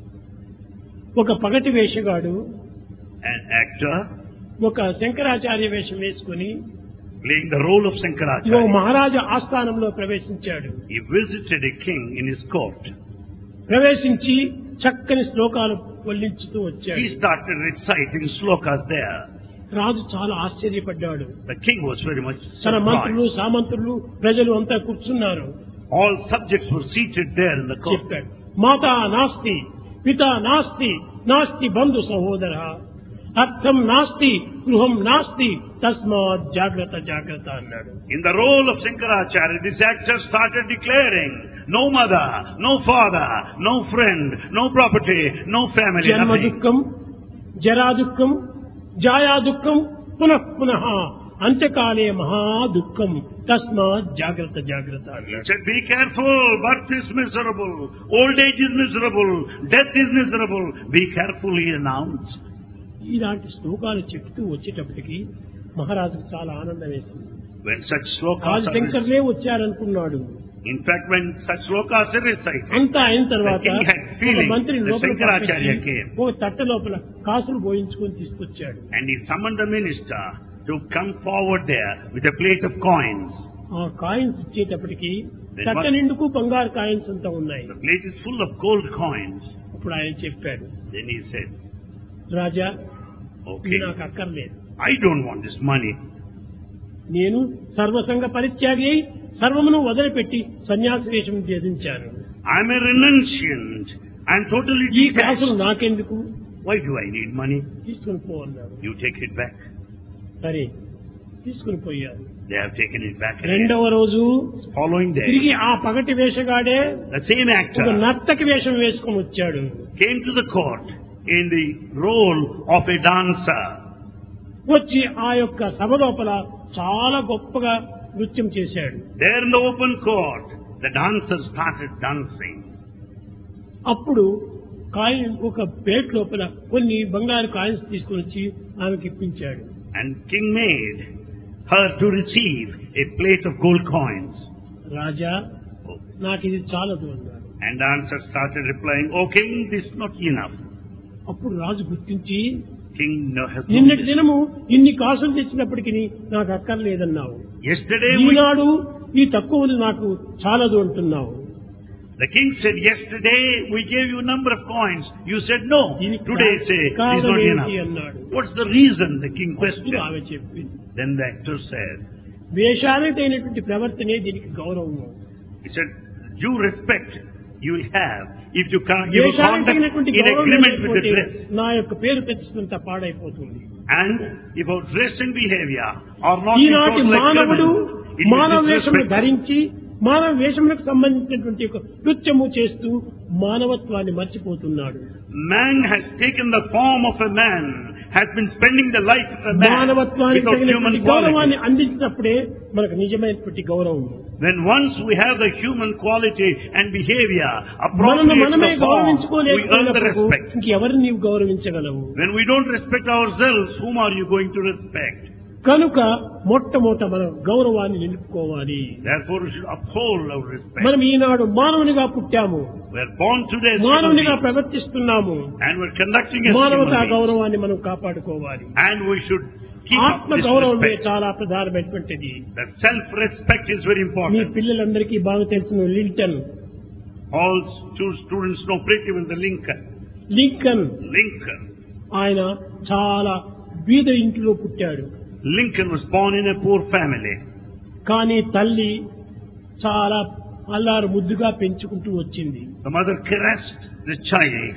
ఒక పగటి వేషగాడు An actor ఒక శంకరాచార్య వేషం వేసుకుని playing the role of oh Shankaracharya. మహారాజా ఆస్థానంలో ప్రవేశించాడు. He visited a king in his court. ప్రవేశించి చక్కని శ్లోకాలు వల్లించుతూ వచ్చాడు. He started reciting slokas there. రాజు చాలా ఆశ్చర్యపడ్డాడు. The king was very much తన మంత్రులు surprised. సామంతులు ప్రజలు అంతా కూర్చున్నారు. All subjects were seated there in the court. చెప్పాడు, మాతా నాస్తి పితా నాస్తి నాస్తి బంధు సహోదర అర్థం నాస్తి గృహం నాస్తి తస్మాత్ జాగ్రత్త జాగ్రత్త అన్నాడు. In the role of Shankaracharya, this actor started declaring, no mother, no father, no friend, no property, no family, జన్మ nothing. దుఃఖం జరా దుఃఖం జాయా దుఃఖం పునః పునః అంత్యకాలే మహా దుఃఖం తస్మాత్ జాగ్రత్త జాగ్రత్త He అన్నాడు. said, be careful, birth is miserable, old age is miserable, death is miserable, be careful, he announced. ఇలాంటి శ్లోకాలు చెప్తూ వచ్చేటప్పటికి మహారాజుకు చాలా ఆనందం వేసింది. When such slokas Raju are శంకర్లే వచ్చారనుకున్నాడు. in fact, when such slokas are recited, అంతా అయిన తర్వాత The king had ఒక feeling మంత్రి that లోపల Shankaracharya పంపించి came. ఒక తట్ట లోపల కాసులు పోయించుకొని తీసుకొచ్చాడు. and he summoned the minister to come forward there with a plate of coins. ఆ కాయిన్స్ ఇచ్చేటప్పటికి Then తట్ట what- నిండుకు బంగారు కాయిన్స్ అంతా ఉన్నాయి. The plate is full of gold coins. అప్పుడు ఆయన చెప్పాడు, Then he said, రాజా ఇది okay, నాకు అక్కర్లేదు. I don't want this money. నేను సర్వసంగ పరిత్యాగి అయి సర్వమును వదిలిపెట్టి సన్యాస వేషం ధరించాను. I'm a renunciant. I'm totally ఈ detached. కాసులు నాకెందుకు, Why do I need money? తీసుకుని పో అన్నాడు. You take it back. సరే తీసుకుని పోయారు. They have taken it back. రెండవ రోజు Following day, తిరిగి ఆ పగటి వేషగాడే the same ఒక actor నర్తకి వేషం వేసుకుని వచ్చాడు. came to the court in the role of a dancer. వచ్చి ఆ యొక్క సభ లోపల చాలా గొప్పగా నృత్యం చేశాడు. There in the open court, the dancer started dancing. అప్పుడు కాయిన్ ఒక ప్లేట్ లోపల కొన్ని బంగారు కాయిన్స్ తీసుకుని వచ్చి ఆమెకి ఇప్పించాడు. And king made her to receive a plate of gold coins. రాజా నాకు ఇది చాలదు అన్నాడు. And the dancer started replying, "O king, this is not enough." అప్పుడు రాజు గుర్తించి, King has నిన్నటి దినము ఇన్ని కాసులు తెచ్చినప్పటికీ నాకు అక్కర్లేదన్నావు, Yesterday, we, ఈనాడు ఈ తక్కువలు నాకు చాలదు అంటున్నావు. the king said, yesterday we gave you a number of coins. You said no. దీనికి Today say, this is కారణం not ఏంటి enough. అన్నాడు. What's the reason? The king అప్పుడు questioned. ఆమె చెప్పింది, Then the actor said, వేషానికైనటువంటి ప్రవర్తనే దీనికి గౌరవము. he said, due respect you will have if you conduct వేషానికైనటువంటి in గౌరవం agreement with the లేకపోతే dress. నా యొక్క పేరు ప్రతిష్టంత పాడైపోతుంది. And if our dress and behavior are not in ఈనాటి total మానవుడు agreement, it మానవ will వేషమును disrespect. ధరించి మానవ వేషములకు సంబంధించినటువంటి ఒక నృత్యము చేస్తూ మానవత్వాన్ని మర్చిపోతున్నాడు. Man has taken the form of a man, has been spending the life of a man మానవత్వానికి without human తగినటువంటి quality. గౌరవాన్ని అందించినప్పుడే మనకు నిజమైనటువంటి గౌరవం. When once we have the human quality and behavior మనల్ని appropriate to మనమే the form, we earn the గౌరవించుకోలేకపోయినప్పుడు respect. ఇంకెవరిని నీవు గౌరవించగలవు? When we don't respect ourselves, whom are you going to respect? కనుక మొట్టమొదట మనం గౌరవాన్ని నిలుపుకోవాలి. Therefore, we should uphold our respect. మనం ఈనాడు మానవునిగా పుట్టాము, We are born today as human మానవునిగా beings, ప్రవర్తిస్తున్నాము. and we are conducting as human మానవతా beings. గౌరవాన్ని మనం కాపాడుకోవాలి. And we should keep up ఆత్మ this గౌరవమే respect. చాలా ప్రధానమైనటువంటిది. That self-respect is very me important. పిల్లలందరికీ బాగా తెలిసిన Lincoln All students know pretty well the Lincoln. Lincoln. ఆయన చాలా బీద ఇంటిలో పుట్టాడు. Lincoln was born in a poor family. కానీ తల్లి చాలా అల్లారు ముద్దుగా పెంచుకుంటూ వచ్చింది. The mother caressed the child.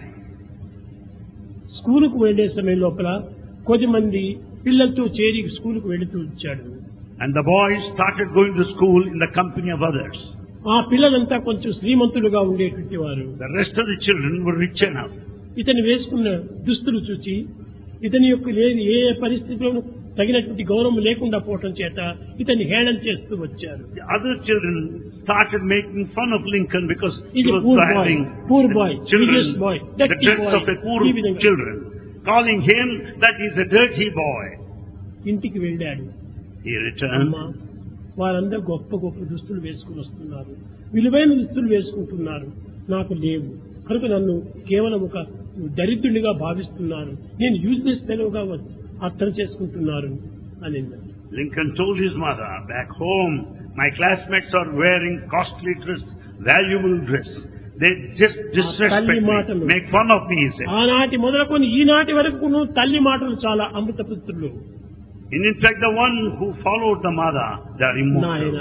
స్కూలుకు వెళ్లే సమయం లోపల కొద్దిమంది పిల్లలతో చేరి స్కూలుకు వెళుతూ వచ్చాడు. And the boy started going to school in the company of others. ఆ పిల్లలంతా కొంచెం శ్రీమంతులుగా ఉండేటువంటి వారు. The rest of the children were rich enough. ఇతను వేసుకున్న దుస్తులు చూసి ఇతని యొక్క లేని ఏ పరిస్థితిలోనూ తగినటువంటి గౌరవం లేకుండా పోవటం చేత ఇతన్ని హేళన చేస్తూ వచ్చారు. The other children started making fun of Lincoln because he was wearing poor boy, children, hideous boy, the dirty dress boy, of a poor children, calling him that he's a dirty boy. ఇంటికి వెళ్ళాడు. He returned. వారందరూ గొప్ప గొప్ప దుస్తులు వేసుకుని వస్తున్నారు, విలువైన దుస్తులు వేసుకుంటున్నారు, నాకు లేవు కనుక నన్ను కేవలం ఒక దరిద్రుడిగా భావిస్తున్నారు, నేను యూజ్లెస్ ఫెలోగా అర్థం చేసుకుంటున్నారు అని. Lincoln told his mother, back home, my classmates are wearing costly dress, valuable dress. They just disrespect me, make fun of me, he said. ఆనాటి మొదలుకొని ఈనాటి వరకు తల్లి మాటలు చాలా అమృతపుత్రులు. In fact, the one who followed the mother, they are immortal.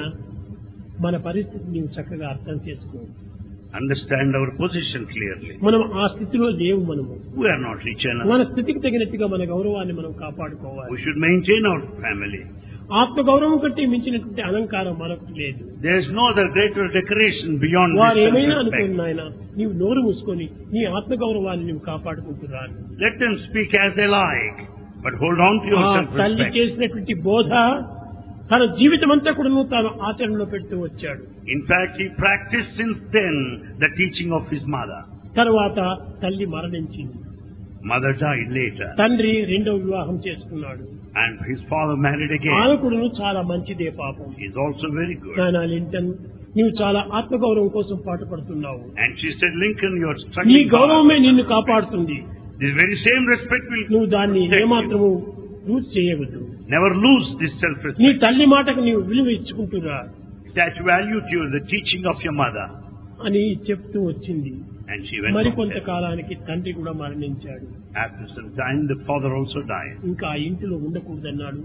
మన పరిస్థితి నీవు చక్కగా అర్థం చేసుకో. Understand our position clearly. మనం ఆ స్థితిలో లేవు. మనము We are not rich enough. మన స్థితికి తగినట్టుగా మన గౌరవాన్ని మనం కాపాడుకోవాలి. We should maintain our family. ఆత్మ గౌరవం కంటే మించినటువంటి అలంకారం మనకు లేదు. There is no other greater decoration beyond this. వారు ఏమైనా అనుకుని నాయన నీవు నోరు మూసుకొని నీ ఆత్మ గౌరవాన్ని నీవు కాపాడుకుంటున్నాను. Let them speak as they like, but hold on to your self-respect. తల్లి చేసినటువంటి బోధ తన జీవితం అంతా కూడా తాను ఆచరణలో పెడుతూ వచ్చాడు. In fact, he practiced since then the teaching of his mother. తర్వాత తల్లి మరణించింది. Mother died later. తండ్రి రెండవ వివాహం చేసుకున్నాడు. And his father married again. ఆమె కూడా చాలా మంచిదే పాపం. He is also very good. Lincoln నీవు చాలా ఆత్మగౌరవం కోసం పాటుపడుతున్నావు. And she said, Lincoln, you are struggling. నీ గౌరవమే నిన్ను కాపాడుతుంది. This very same respect will. నువ్వు దాన్ని ఏమాత్రము లూజ్ చేయవద్దు. Never lose this self-respect. నీ తల్లి మాటకు నీవు విలువ ఇచ్చుకుంటున్నా. Attach value to the teaching of your mother. అని చెప్తూ వచ్చింది. And she went. మరి కొంతకాలానికి తండ్రి కూడా మరణించాడు. After some time, the father also died. ఇంకా ఆ ఇంటిలో ఉండకూడదన్నాడు.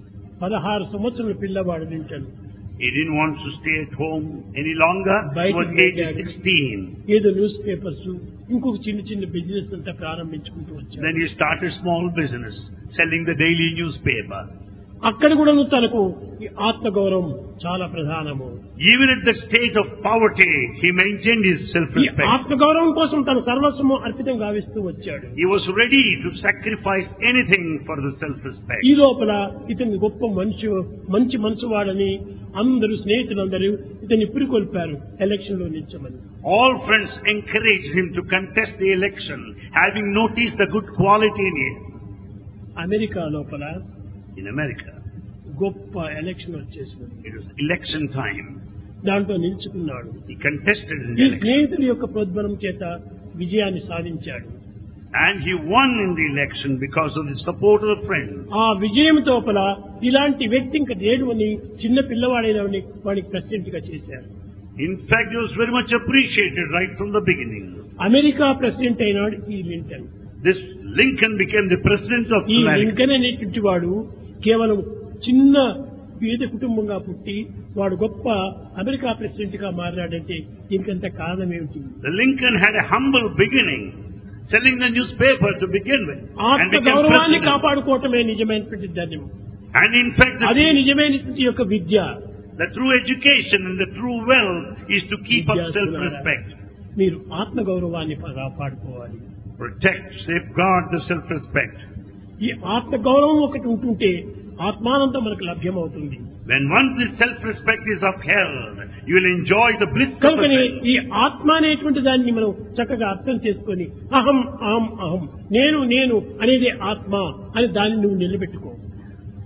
16 సంవత్సరాల పిల్లవాడు నింటాడు. He didn't want to stay at home any longer. He was age 16. ఏదో న్యూస్ పేపర్స్ ఇంకొక చిన్న చిన్న బిజినెస్ అంతా ప్రారంభించుకుంటూ వచ్చాడు. Then he started small business, selling the daily newspaper. అక్కడ కూడా తనకు ఈ ఆత్మగౌరవం చాలా ప్రధానము. Even at the state of poverty, he maintained his self-respect. ఈ ఆత్మగౌరవం కోసం తన సర్వస్వము అర్పితం గావిస్తూ వచ్చాడు. He was ready to sacrifice anything for the self-respect. ఈ లోపల ఇతని గొప్ప మంచి మనసువాడని అందరూ స్నేహితులందరూ ఇతన్ని పురికొల్పారు ఎలక్షన్ లో నిల్చమని. All friends encouraged him to contest the election, having noticed the good quality in him. America లోపల In America, గొప్ప ఎలక్షన్ వచ్చేసింది. it was election time. దాంట్లో నిల్చుకున్నాడు. He contested in the ఈ election. స్నేహితుల యొక్క ప్రోద్బలం చేత విజయాన్ని సాధించాడు. And he won in the election because of the support of the friends. ఆ విజయం తోపల ఇలాంటి వ్యక్తి ఇంకా లేడు అని చిన్న పిల్లవాడైన వాడికి ప్రెసిడెంట్ గా చేశారు. In fact, he was very much appreciated right from the beginning. America president అయినాడు ఈ Lincoln. This Lincoln became the president of ఈ America. లింకన్ అనేటువంటి వాడు కేవలం చిన్న పేద కుటుంబంగా పుట్టి వాడు గొప్ప అమెరికా ప్రెసిడెంట్ గా మారాడంటే ఇంకంత కారణం ఏమిటి? The Lincoln had a humble beginning, selling the newspaper to begin with. ఆత్మ గౌరవాన్ని కాపాడుకోవటమే నిజమైనటువంటి ధన్యం. And in fact, అదే నిజమైనటువంటి యొక్క విద్య. the true education and the true wealth is to keep up self-respect. మీరు ఆత్మ గౌరవాన్ని కాపాడుకోవాలి. Protect, safeguard the self-respect. ఈ ఆత్మ గౌరవం ఒకటి ఉంటుంటే ఆత్మానందం మనకు లభ్యమవుతుంది. When once this self-respect is upheld, you will enjoy the bliss of కనుకనే it. ఈ ఆత్మ అనేటువంటి దాన్ని మనం చక్కగా అర్థం చేసుకొని అహం అహం అహం నేను నేను అనేది ఆత్మ అని దాన్ని నువ్వు నిలబెట్టుకో.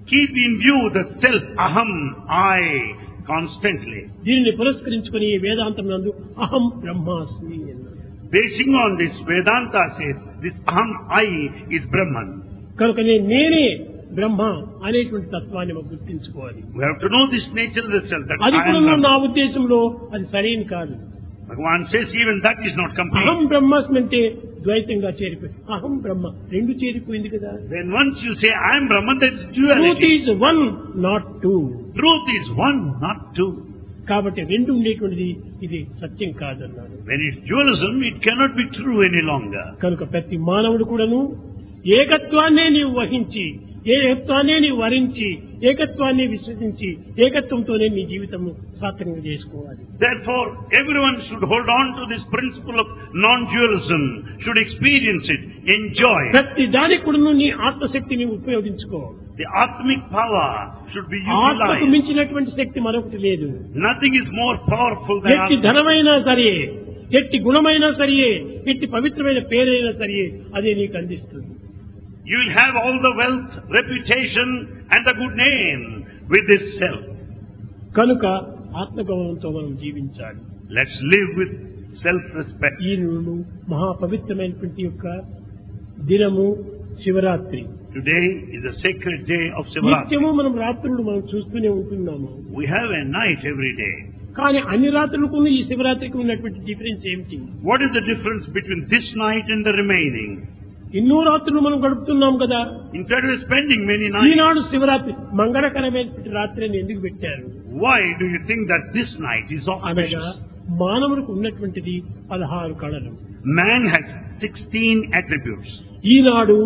Keep in view the self, aham, I, constantly. దీనిని పురస్కరించుకుని వేదాంతం నందు అహం బ్రహ్మాస్మి అన్నారు. Basing on this, Vedanta says, this aham, I is Brahman. కనుక నేనే బ్రహ్మ అనేటువంటి తత్వాన్ని మనం గుర్తించుకోవాలి. We have to know this nature of the self, that అది I am కూడా Brahman. నా ఉద్దేశంలో అది సరైన కాదు. Bhagavan says even that is not complete. అహం బ్రహ్మాస్మి అంటే ద్వైతంగా చేరిపోయింది. అహం బ్రహ్మ రెండు చేరిపోయింది కదా. When once you say I am Brahman, that is truth duality. Is one not two. Truth is one, not two. కాబట్టి రెండు ఉండేటువంటిది ఇది సత్యం కాదన్నాడు. When it's dualism, it cannot be true any longer. కనుక ప్రతి మానవుడు కూడాను ఏకత్వాన్నే నీవు వహించి, ఏకత్వాన్నే నీవు వరించి, ఏకత్వాన్ని విశ్వసించి, ఏకత్వంతోనే నీ జీవితం సార్థకంగా చేసుకోవాలి. Therefore, everyone should hold on to this principle of non-dualism, should experience it, enjoy it. ప్రతి దానికి కూడాను నీ ఆత్మశక్తిని ఉపయోగించుకో. The Atmic power should be ఆత్మకు utilized. మించినటువంటి శక్తి మరొకటి లేదు. Nothing is more powerful than ఎట్టి Atmic. ధనమైనా సరే, ఎట్టి గుణమైనా సరే, ఎట్టి పవిత్రమైన పేరైనా సరే అదే నీకు అందిస్తుంది. You will have all the wealth, reputation and the good name with this self. కనుక ఆత్మగౌరవంతో మనం జీవించాలి. Let's live with self-respect. ఈ రోజు మహాపవిత్రమైనటువంటి యొక్క దినము Shivaratri. Today is a sacred day of Sivaratri. నిత్యము మనం రాత్రులు మనం చూస్తూనే ఉంటున్నాము. We have a night every day. కానీ అన్ని రాత్రులకు ఈ శివరాత్రికి ఉన్నటువంటి డిఫరెన్స్ ఏమిటి? What is the difference between this night and the remaining? ఎన్నో రాత్రులు మనం గడుపుతున్నాం కదా. In fact, we are spending many nights. ఈనాడు శివరాత్రి మంగళకరమైనటువంటి రాత్రి అని ఎందుకు పెట్టారు? Why do you think that this night is అనగా auspicious? మానవులకు ఉన్నటువంటిది 16 కళలు. Man has 16 attributes. ఈనాడు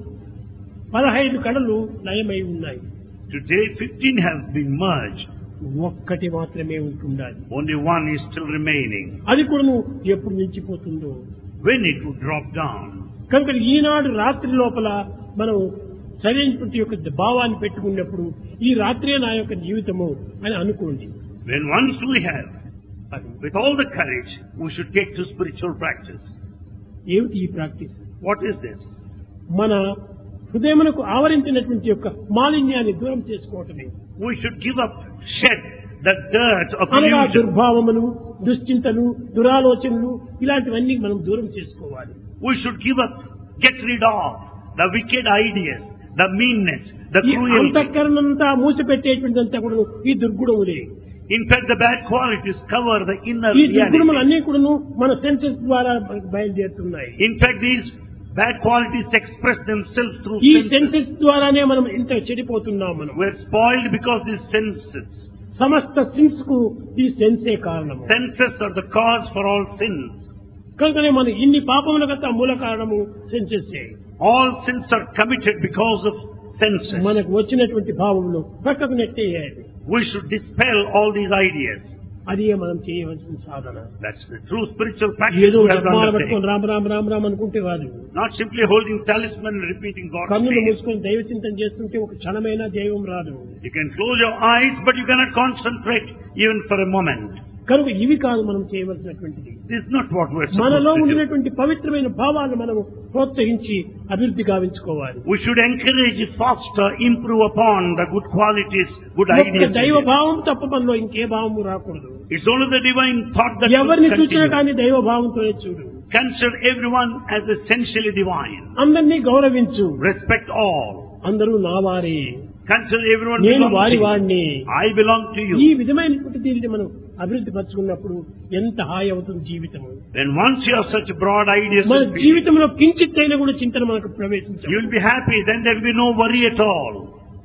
15 కళలు లయమై ఉన్నాయి. Today 15 have been merged. ఒక్కటి మాత్రమే ఉంటుండాలి. Only one is still remaining. అది కూడా ఎప్పుడు మించిపోతుందో. When it would drop down. కనుక ఈనాడు రాత్రి లోపల మనం సరైనటువంటి యొక్క భావాన్ని పెట్టుకున్నప్పుడు ఈ రాత్రే నా యొక్క జీవితము అని అనుకోండి. When once we have, with all the courage, we should take to spiritual practice. ఏమిటి ఈ ప్రాక్టీస్? What is this? మన హృదయమునకు ఆవరించినటువంటి యొక్క మాలిన్యాన్ని దూరం చేసుకోవటమే. We should give up, shed the dirt of అనగా illusion. దుర్భావములు, దుశ్చింతలు, దురాలోచనలు ఇలాంటివన్నీ మనం దూరం చేసుకోవాలి. We should give up, get rid of the wicked ideas, the meanness, the ఈ cruelty. అంతఃకరణంతా మూసిపెట్టేటువంటిదంతా కూడా ఈ దుర్గుణములే. In fact, the bad qualities cover the inner ఈ దుర్గుణములు reality. అన్ని కూడాను మన సెన్సెస్ ద్వారా బయలుదేరుతున్నాయి. In fact, these bad qualities express themselves through ఈ senses. సెన్సెస్ ద్వారానే మనం ఇంత చెడిపోతున్నాం. మనం We're spoiled because these senses. సమస్త సిన్స్ కు ఈ సెన్సే కారణము. Senses are the cause for all sins. కనుకనే మన ఇన్ని పాపములకంతా మూల కారణము సెన్సెస్సే. All sins are committed because of senses. మనకు వచ్చినటువంటి భావములు పక్కకు నెట్టేయాలి. We should dispel all these ideas. అదే మనం చేయవలసిన సాధన. That's the true spiritual practice ఏదో we have to జపమాల undertake. పట్టుకొని రామ రామ రామ రామ అనుకుంటే కాదు. Not simply holding talisman and repeating God's కన్నులు name. మూసుకొని దైవ చింతన చేస్తుంటే ఒక క్షణమైనా దైవం రాదు. You can close your eyes, but you cannot concentrate even for a moment. కనుక ఇవి కాదు మనం చేయవలసినటువంటిది. This is not what we're supposed మనలో to do. ఉండినటువంటి పవిత్రమైన భావాలను మనం ప్రోత్సహించి అభివృద్ధి గావించుకోవాలి. We should encourage, foster, improve upon the good qualities, good ఒక్క ideas. దైవ భావం తప్ప మనలో ఇంకే భావము రాకూడదు. It's only the divine thought that ఎవరిని should చూసినా continue. కానీ దైవ భావంతోనే చూడు. Consider everyone as essentially divine. అందరినీ గౌరవించు. Respect all. అందరూ నా వారే, Consider everyone నేను belongs వారి to you. వాడిని. I belong to ఈ you. విధమైనటువంటి దీనిని మనం అభివృద్ధి పరచుకున్నప్పుడు ఎంత హాయి అవుతుంది జీవితం. Then once you have such broad ideas, మన and feelings, జీవితంలో కించిత్తైనా కూడా చింతన మనకు ప్రవేశించదు. you will be happy. Then there will be no worry at all.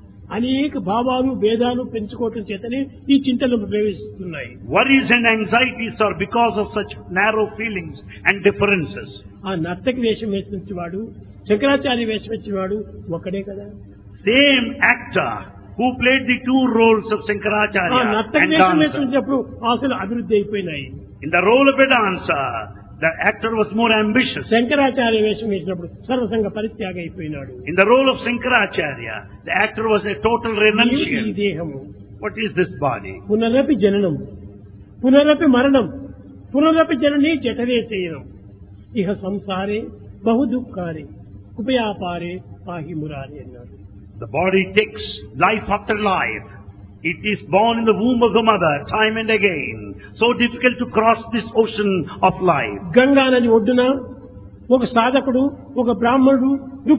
అనేక భావాలు భేదాలు పెంచుకోవటం చేతనే ఈ చింతనలు ప్రవేశిస్తున్నాయి. Worries and anxieties are because of such narrow feelings and differences. ఆ నర్తకి వేషం వేసిన వాడు, శంకరాచార్య వేషం వేసిన వాడు ఒకడే కదా. Same actor who played the two roles of ఆ Shankaracharya నర్తకి and వేషం dancer. వేసినప్పుడు ఆశలు అభివృద్ధి అయిపోయినాయి. In the role of a dancer, the actor was more ambitious. Shankaracharya వేషం వేసినప్పుడు సర్వసంగ పరిత్యాగ అయిపోయినాడు. In the role of Shankaracharya, the actor was a total ఈ renunciant. దేహము What is this body? పునరపి జననం, పునరపి మరణం, పునరపి జనని జఠరేశయనం, ఇహ సంసారే బహు దుఃఖారే ఉపయాపారే పాహి మురారి అన్నాడు. The body takes life after life. It is born in the womb of the mother time and again. So difficult to cross this ocean of life. Ganga నది ఒడ్డున ఒక సాధకుడు ఒక బ్రాహ్మణుడు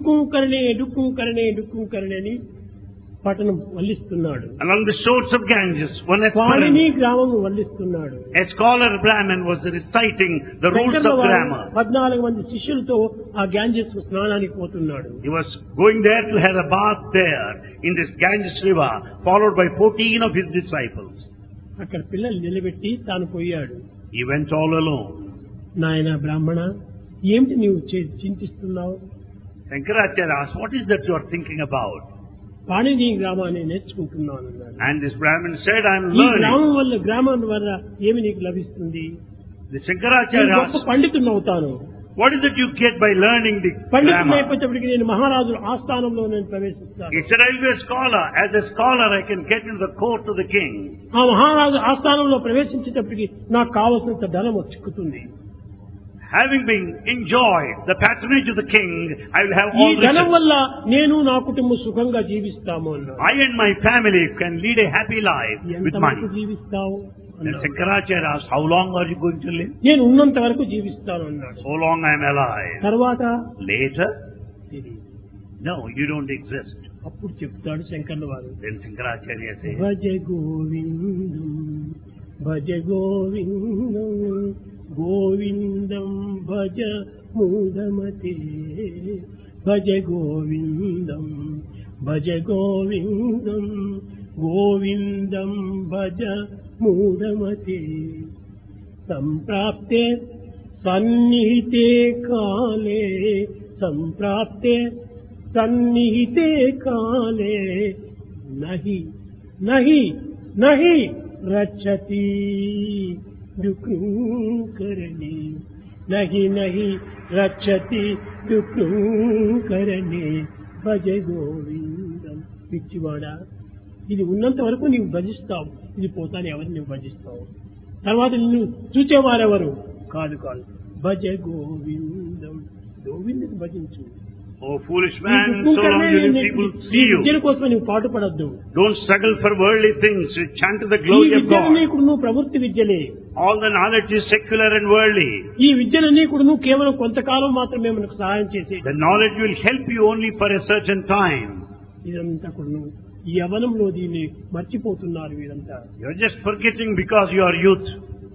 డుక్కు అని పట్టణం వల్లిస్తున్నాడు. Along the shores of Ganges, one Panini గ్రామం వల్లిస్తున్నాడు. a scholar Brahmin was reciting the rules of grammar. 14 మంది శిష్యులతో ఆ గ్యాంజెస్ స్నానానికి పోతున్నాడు. He was going there to have a bath there in this Ganges river, followed by 14 of his disciples. అక్కడ పిల్లలు నిలబెట్టి తాను పోయాడు. He went all alone. నాయన బ్రాహ్మణ, ఏమిటి నీవు చింతిస్తున్నావు? Shankaracharya asked, what is that you are thinking about? Panini గ్రామాన్ని నేర్చుకుంటున్నాను అన్నాడు. And this Brahmin said, I am ఈ learning. గ్రామం వల్ల ఏమి నీకు లభిస్తుంది? The Shankaracharya గొప్ప asked, పండితుడిని అవుతాను. what is it you get by learning the పండితుడు grammar? అయిపోయేటప్పటికి నేను మహారాజు ఆస్థానంలో నేను ప్రవేశిస్తాను. He said, I will be a scholar. As a scholar, I can get into the court of the king. ఆ మహారాజు ఆస్థానంలో ప్రవేశించేటప్పటికి నాకు కావలసినంత ధనం చిక్కుతుంది. Having been enjoyed the patronage of the king, I will have ఈ all ధనం riches. వల్ల నేను నా కుటుంబం సుఖంగా జీవిస్తాము అన్నాడు. I and my family can lead a happy life with ఎంతవరకు money. జీవిస్తావు And అన్నాడు. Shankaracharya asked, how long are you going to live? నేను ఉన్నంత వరకు జీవిస్తాను అన్నాడు. So long I am alive. తర్వాత Later? తెలియదు. No, you don't exist. అప్పుడు చెప్తాడు శంకర్ల వారు, Then Shankaracharya says, భజ గోవిందం భజ గోవిందం గోవిందం భజ మూఢమతే భజ గోవిందం భజ గోవిందం గోవిందం భజ మూఢమతే సంప్రాప్తే సన్నిహితే కాలే సంప్రాప్తే సన్నిహితే కాలే నహి నహి నహి రక్షతి దుఃఖకరణి నహి నహి రక్షతి దుఃఖకరణి భజ గోవిందం. పిచ్చివాడా, ఇది ఉన్నంత వరకు నీవు భజిస్తావు, ఇది పోతాను ఎవరు నువ్వు భజిస్తావు? తర్వాత నిన్ను చూచేవారెవరు? కాదు భజ గోవిందం, గోవిందుని భజించు. oh foolish man, so long as people see you. విద్య కోసం నువ్వు పాటుపడద్దు. Don't struggle for worldly things. You chant to the glory of God. నువ్వు ప్రవృత్తి విద్యలే. All the knowledge is secular and worldly. ఈ విద్యలన్నీ కూడా నువ్వు కేవలం కొంతకాలం మాత్రమే మనకు సహాయం చేసే. The knowledge will help you only for a certain time. ఇదంతా కూడా నువ్వు ఈ యవ్వనంలో దీన్ని మర్చిపోతున్నారు వీరంతా. You're just forgetting because you are youth.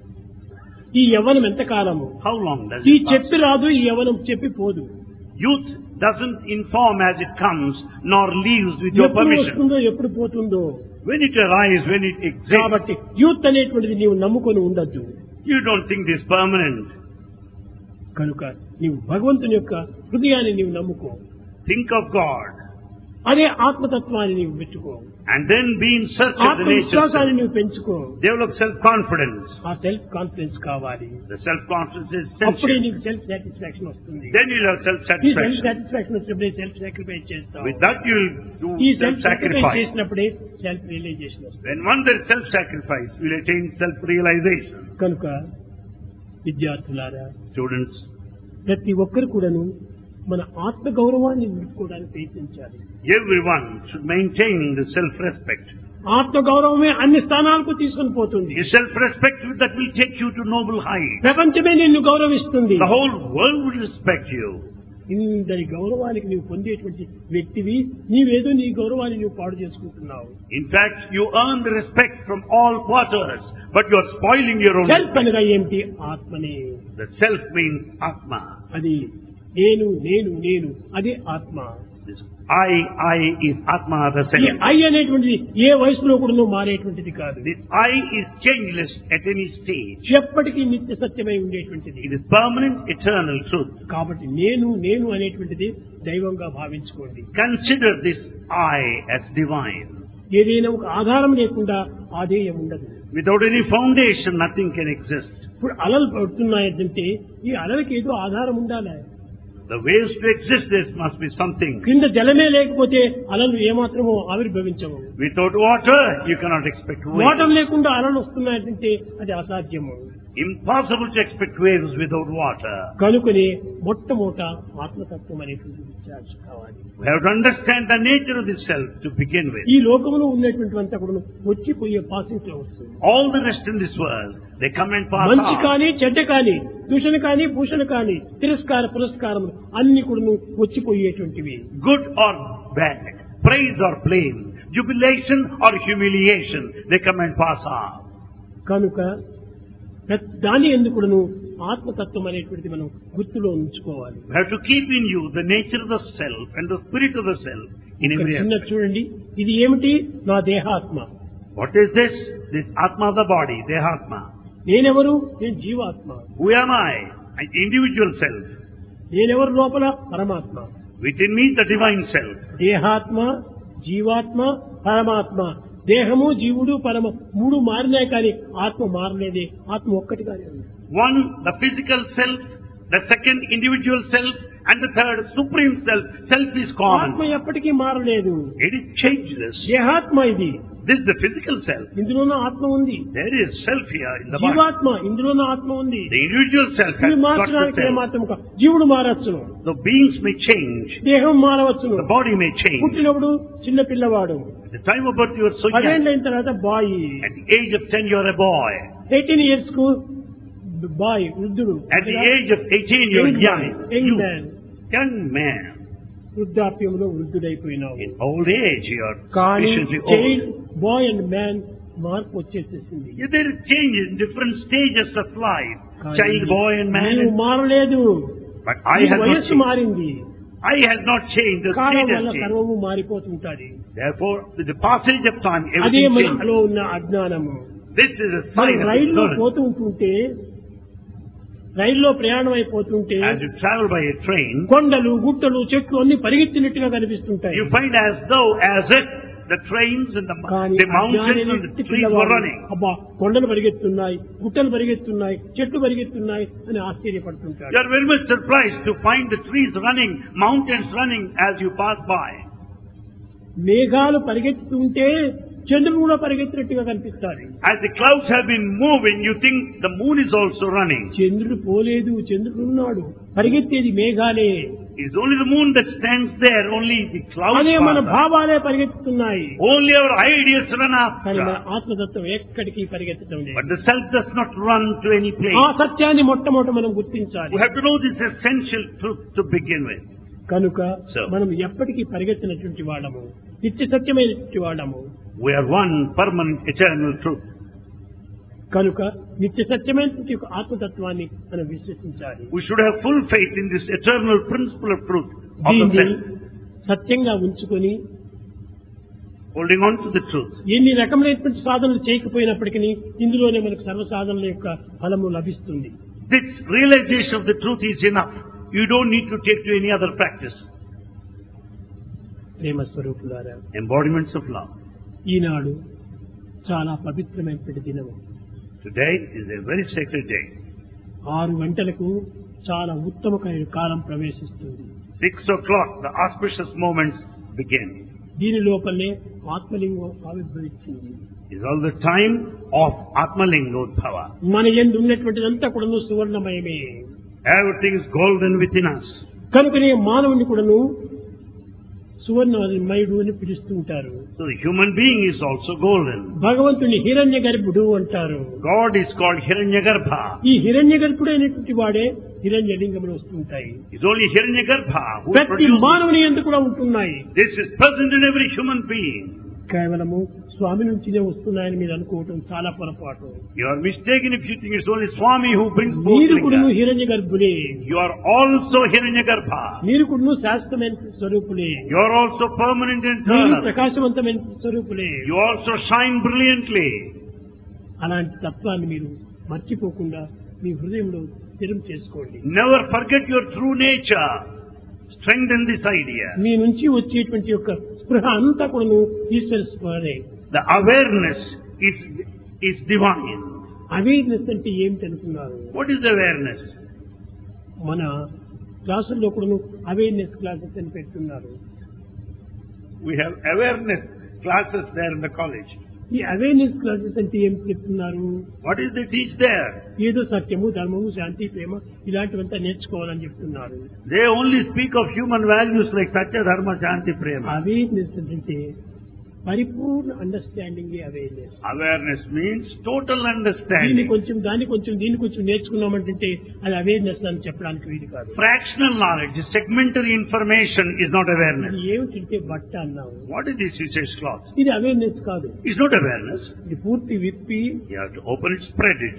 ఈ యవ్వనం ఎంత కాలము? How long does ఈ it చెప్పి last? రాదు, ఈ యవ్వనం చెప్పి పోదు. Youth doesn't inform as it comes, nor leaves with your ఎప్పుడు permission. వస్తుందో ఎప్పుడు పోతుందో. When it arrives, when it exists, కాబట్టి యూత్ అనేటువంటిది నీవు నమ్ముకొని ఉండద్దు. you don't think this is permanent. కనుక నీవు భగవంతుని యొక్క హృదయాన్ని నీవు నమ్ముకో. Think of God. అదే ఆత్మతత్వాన్ని నీవు పెట్టుకో. And then be in search of the ఆత్మవిశ్వాసాన్ని nature. నువ్వు పెంచుకో. Develop self-confidence. ఆ సెల్ఫ్ కాన్ఫిడెన్స్ కావాలి. The self-confidence is అప్పుడే essential. నీకు సెల్ఫ్ సాటిస్ఫాక్షన్ వస్తుంది. Then you'll have ఈ సెల్ఫ్ self-satisfaction. సాటిస్ఫాక్షన్ వచ్చినప్పుడే సెల్ఫ్ సాక్రిఫైస్ చేస్తావు. With that you'll do ఈ సెల్ఫ్ సాక్రిఫైస్ self-sacrifice. చేసినప్పుడే సెల్ఫ్ రియలైజేషన్ వస్తుంది. When one there is self-sacrifice, you'll attain self-realization. కనుక విద్యార్థులారా, Students, ప్రతి ఒక్కరు కూడాను మన ఆత్మ గౌరవాన్ని నిలుపుకోవడానికి ప్రయత్నించాలి. everyone should maintain the self-respect. ఆత్మ గౌరవమే అన్ని స్థానాలకు తీసుకొని పోతుంది. The self-respect that will take you to noble heights. ప్రపంచమే నిన్ను గౌరవిస్తుంది. The whole world will respect you. ఇందరి గౌరవానికి నీవు పొందేటువంటి వ్యక్తివి, నీవేదో నీ గౌరవాన్ని నువ్వు పాడు చేసుకుంటున్నావు. In fact, you earn the respect from all quarters, but you are spoiling your own self respect. అనగా ఏమిటి? ఆత్మనే. The self means Atma. అది నేను నేను నేను, అదే ఆత్మ. This I is Atma, the ఈ self. ఐ అనేటువంటిది ఏ వయసులో కూడా నువ్వు మారేటువంటిది కాదు. This I is changeless at any stage. ఎప్పటికీ నిత్య సత్యమై ఉండేటువంటిది. It is permanent, eternal truth. కాబట్టి నేను నేను అనేటువంటిది దైవంగా భావించుకోండి. Consider this I as divine. ఏదైనా ఒక ఆధారం లేకుండా ఆధేయం ఉండదు. Without any foundation, nothing can exist. ఇప్పుడు అలలు పడుతున్నాయంటే ఈ అలలకి ఏదో ఆధారం ఉండాలి. The waves to exist, there must be something. కింద జలమే లేకపోతే అలలు ఏమాత్రమో ఆవిర్భవించవు. Without water, you cannot expect waves. Water లేకుండా అలలు వస్తున్నాయంటే అది అసాధ్యము. Impossible to expect waves without water. కనుకనే మొట్టమొదట ఆత్మతత్వం అనేటువంటి విచారణ కావాలి. We have to understand the nature of the self to begin with. ఈ లోకములో ఉన్నటువంటి అంతా కూడా వచ్చిపోయే పాసింగ్ లో వస్తుంది. All the rest in this world, they come and pass మంచి on. కానీ చెడ్డ కానీ దూషణ కానీ భూషణ కానీ తిరస్కార పురస్కారం అన్ని కూడా వచ్చిపోయేటువంటివి. Good or bad, praise or blame, jubilation or humiliation, they come and pass on. కనుక దాని ఎందుకును ఆత్మతత్వం అనేటువంటిది మనం గుర్తులో ఉంచుకోవాలి. You have to keep in you the nature of the self and the spirit of the self in every చిన్న aspect. చూడండి, ఇది ఏమిటి? నా దేహాత్మ. What is this? This Atma of the body, Dehatma. నేనెవరు? నేను జీవాత్మ. Who am I? An individual self. నేనెవరు లోపల? పరమాత్మ. Within me, the divine self. దేహాత్మ, జీవాత్మ, పరమాత్మ. దేహము జీవుడు పరమ మూడు మారినాయి కానీ ఆత్మ మారలేదే. ఆత్మ ఒక్కటిగానే ఉంది. One, the physical self, the second, individual self, and the third, supreme self. Self is ఆత్మ common. ఎప్పటికీ మారలేదు. It is changeless. దేహాత్మ ఇది. This is the physical self. ఇందులోనూ ఆత్మ ఉంది. There is self here in the body. జీవాత్మ ఇందులోనూ ఆత్మ ఉంది. The individual self has ఇవి got the మార్చడానికి self. ఏమాత్రం కాదు. జీవుడు మారచ్చును, The beings may change. దేహం మారవచ్చును. The body may change. పుట్టినప్పుడు చిన్న పిల్లవాడు, At the time of birth you are so young. 10 అయిన తర్వాత boy, At the age of 10 you are a boy. 18 years కు బాయ్ వృద్ధుడు, At the age of 18 you are young. Young You, man. young man. వృద్ధాప్యంలో వృద్ధుడైపోయినావు. In old age you are కానీ sufficiently child, old. Boy and man మార్పు వచ్చేసేసింది. If there is change in different stages of life, కానీ child, boy and man. నీవు మారలేదు. But I నీ has not వయస్సు changed. మారింది. I has not changed. The column state వల్ల has changed. సర్వము మారిపోతుంటాది. Therefore, with the passage of time, అదే everything changes. మనలో ఉన్న అజ్ఞానము. This is a మనం sign of రైల్లో ignorance. పోతూ ఉంటుంటే, రైల్లో ప్రయాణం అయిపోతుంటే As you travel by a train, కొండలు గుట్టలు చెట్లు అన్ని పరిగెత్తినట్టుగా కనిపిస్తుంటాయి. you find as though, as if the trains and కానీ the mountains and the trees were running. అబ్బా, కొండలు పరిగెత్తున్నాయి, గుట్టలు పరిగెత్తున్నాయి, చెట్లు పరిగెత్తున్నాయి అని ఆశ్చర్యపడుతుంటాడు. You are very much surprised to find the trees running, mountains running as you pass by. మేఘాలు పరిగెత్తుతుంటే చంద్రుడు కూడా పరిగెత్తినట్టుగా కనిపిస్తాడు. As the clouds have been moving, you think the moon is also running. చంద్రుడు పోలేదు, చంద్రుడు ఉన్నాడు. పరిగెత్తేది మేఘాలే. It's only the moon that stands there, only the clouds అదే మన pass by. భావాలే పరిగెత్తుతున్నాయి. Only our ideas run కానీ మన after. ఆత్మతత్వం ఎక్కడికి పరిగెత్తడం లేదు. But the self does not run to any ఆ place. సత్యాన్ని మొట్టమొదట మనం గుర్తించాలి. We have to know this essential truth to begin with. కనుక So. మనం ఎప్పటికీ పరిగెత్తినటువంటి వాళ్ళము, నిత్య సత్యమైనటువంటి వాళ్ళము. We are one permanent eternal truth. కనుక నిత్య సత్యమైనటువంటి ఒక ఆత్మతత్వాన్ని మనం విశ్వసించాలి. We should have full faith in this eternal principle of truth of the దీన్ని self. సత్యంగా ఉంచుకొని Holding on to the truth. ఎన్ని రకములైనటువంటి సాధనలు చేయకపోయినప్పటికీ ఇందులోనే మనకు సర్వ సాధనల యొక్క ఫలము లభిస్తుంది. This realization of the truth is enough. You don't need to take to any other practice. ప్రేమ స్వరూపులారా, Embodiments of love. ఈనాడు చాలా పవిత్రమైనటువంటి దినము. Today is a very sacred day. 6 గంటలకు చాలా ఉత్తమమైన కాలం ప్రవేశిస్తుంది. 6 o'clock, the auspicious moments begin. దీని లోపలే ఆత్మలింగం ఆవిర్భవించింది. Is all the time of Atmalingotbhava. మన యందు ఉన్నటువంటిదంతా కూడాను సువర్ణమయమే. Everything is golden within us. కనుకనే మానవుని కూడాను సువర్ణమయుడు అని పిలుస్తూ ఉంటారు. So the human being is also golden. భగవంతుని హిరణ్య గర్భుడు అంటారు. God is called Hiranyagarbha. ఈ హిరణ్య గర్భుడు అయినటువంటి వాడే హిరణ్యలింగములు వస్తుంటాయి. It's only Hiranyagarbha who ప్రతి produces. మానవుని యందు కూడా ఉంటున్నాయి. This is present in every human being. కేవలము స్వామి నుంచినే వస్తున్నాయని మీరు అనుకోవటం చాలా పొరపాటు. You are mistaken if you think it's only Swami who brings మీరు both కూడా lingas. హిరణ్య గర్భులే. You are also Hiranyagarbha. మీరు కూడా శాశ్వతమైన స్వరూపులే. You are also permanent and మీరు eternal. ప్రకాశవంతమైన స్వరూపులే. You also shine brilliantly. అలాంటి తత్వాన్ని మీరు మర్చిపోకుండా మీ హృదయంలో స్థిరం చేసుకోండి. Never forget your true nature. Strengthen this idea. మీ నుంచి వచ్చేటువంటి యొక్క స్పృహ అంతా కూడా ఈశ్వర స్పృహనే. The awareness is divine. Awareness అంటే ఏమిటి అనుకున్నారు? What is awareness? మన క్లాసుల్లో కూడా అవేర్నెస్ క్లాసెస్ అని పెడుతున్నారు. We have awareness classes there in the college. ఈ అవేర్నెస్ క్లాసెస్ అంటే ఏం చెప్తున్నారు? What is they teach there? ఏదో సత్యము, ధర్మము, శాంతి, ప్రేమ ఇలాంటివంతా నేర్చుకోవాలని చెప్తున్నారు. They only speak of human values like Satya, Dharma, Shanti, Prema. Awareness అంటే పరిపూర్ణ understanding. Awareness Awareness means total దీన్ని understanding. కొంచెం దాన్ని కొంచెం దీన్ని కొంచెం నేర్చుకున్నామంటే అది అవేర్నెస్ అని చెప్పడానికి వీలు కాదు. Fractional knowledge, segmentary information is not ఇది awareness. ఏమిటంటే బట్ట అన్నావు, What is this? He says cloth. ఇది అవేర్నెస్ కాదు. It's not awareness. ఇది పూర్తి విప్పి You have to open it, spread it.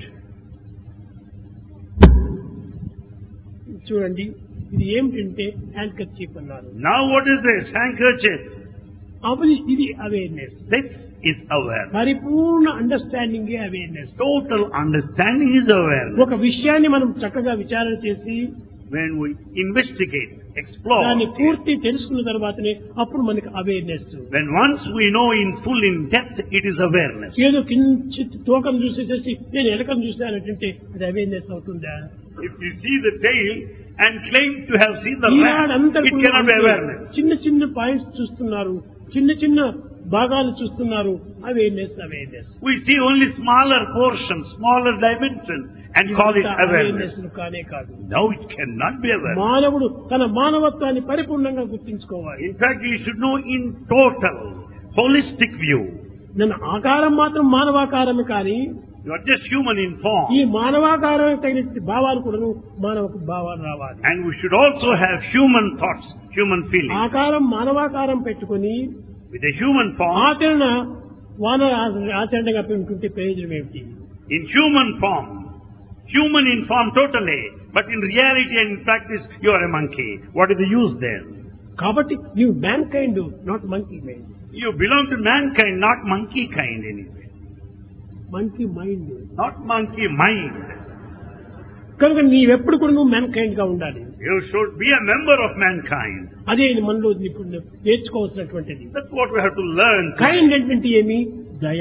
చూడండి, ఇది ఏమిటంటే హ్యాండ్ కర్చీఫ్ అన్నారు. Now what is this? Handkerchief. అప్పుడు ఇది అవేర్నెస్. This is awareness. పరిపూర్ణ understanding awareness. Total understanding is awareness. ఒక విషయాన్ని మనం చక్కగా విచారణ చేసి When we investigate, explore, దాన్ని పూర్తి తెలుసుకున్న తర్వాతనే అప్పుడు మనకి awareness. when once we know in full in depth, it is awareness. ఏదో కించిత్ తోకం చూసేసేసి నేను ఎలకం చూశానంటే అది అవేర్నెస్ అవుతుందా? If you see the tail and claim to have seen the rat, ఈనాడంతా it cannot be awareness. చిన్న చిన్న పాయింట్స్ చూస్తున్నారు, చిన్న చిన్న భాగాలు చూస్తున్నారు. Awareness awareness We see only smaller portions, smaller dimension and call it awareness. కానే కాదు. No, it cannot be awareness. మానవుడు తన మానవత్వాన్ని పరిపూర్ణంగా గుర్తించుకోవాలి. In fact, you should know in total, holistic view. నన్ను ఆకారం మాత్రం మానవాకారమే కానీ You are just human in form. ఈ మానవాకారం తగిన భావాలు కూడా మానవ భావాలు రావాలి. And we should also have human thoughts, human feelings. ఆకారం మానవాకారం పెట్టుకుని With a human form, ఆచరణ వానర ఆచరణగా పెట్టుకుంటే ప్రయోజనం ఏమిటి? in human form, human in form totally, but in reality and in practice, you are a monkey. What is the use then? కాబట్టి నీవు mankind, not monkey mind. You belong to mankind, not monkey kind anyway. Monkey mind. Not monkey mind. కనుక నీవెప్పుడు కూడా నువ్వు man kind గా ఉండాలి. You should be a member of mankind. అదే మనలో ఇప్పుడు నేర్చుకోవాల్సినటువంటిది. That's what we have to learn. Kind అంటే ఏమి? దయ.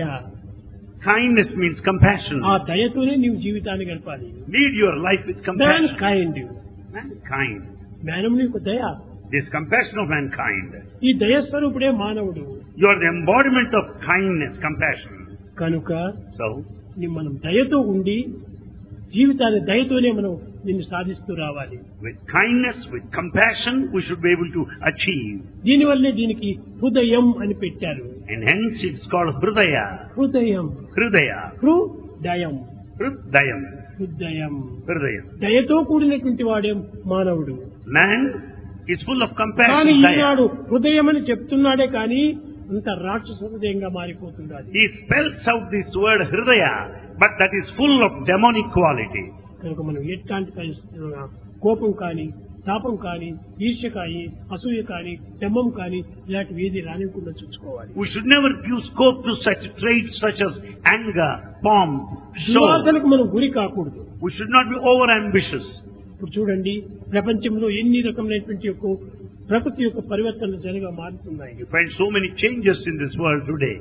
Kindness means compassion. ఆ దయతోనే నీవు జీవితాన్ని గడపాలి. Lead your life with man compassion. Kind. Mankind. జ్ఞానం నీకు దయ. This compassion of mankind. ఈ దయస్వరూపుడే మానవుడు. You are the embodiment of kindness, compassion. కనుక So, మనం దయతో ఉండి జీవితాన్ని దయతోనే మనం దీన్ని సాధిస్తూ రావాలి. with kindness, with compassion, we should be able to achieve. దీనివల్లే దీనికి హృదయం అని పెట్టారు. And hence it's called Hridaya. హృదయం. Hridaya. హృదయం. Hridayam. హృదయం. Hridayam. దయతో కూడినటువంటి వాడే మానవుడు. Man is full of కానీ compassion. ఈనాడు Daya. హృదయం అని చెప్తున్నాడే కానీ అంత రాక్షస హృదయంగా మారిపోతున్నది. He spells out this word Hridaya, but that is full of demonic quality. కనుక మనం ఎట్లాంటి పరిస్థితుల్లో కోపం కానీ, తాపం కానీ, ఈర్ష్య కానీ, అసూయ కానీ, దమ్మం కానీ ఇలాంటివి ఏది రానికుండా చూసుకోవాలి. We should never give scope to such traits such as anger, pomp, show. దురాశలకు మనం గురి కాకూడదు. We should not be over ambitious. ఇప్పుడు చూడండి, ప్రపంచంలో ఎన్ని రకమైనటువంటి యొక్క ప్రకృతి యొక్క పరివర్తనలు జరిగా మారుతున్నాయి. You find so many changes in this world today.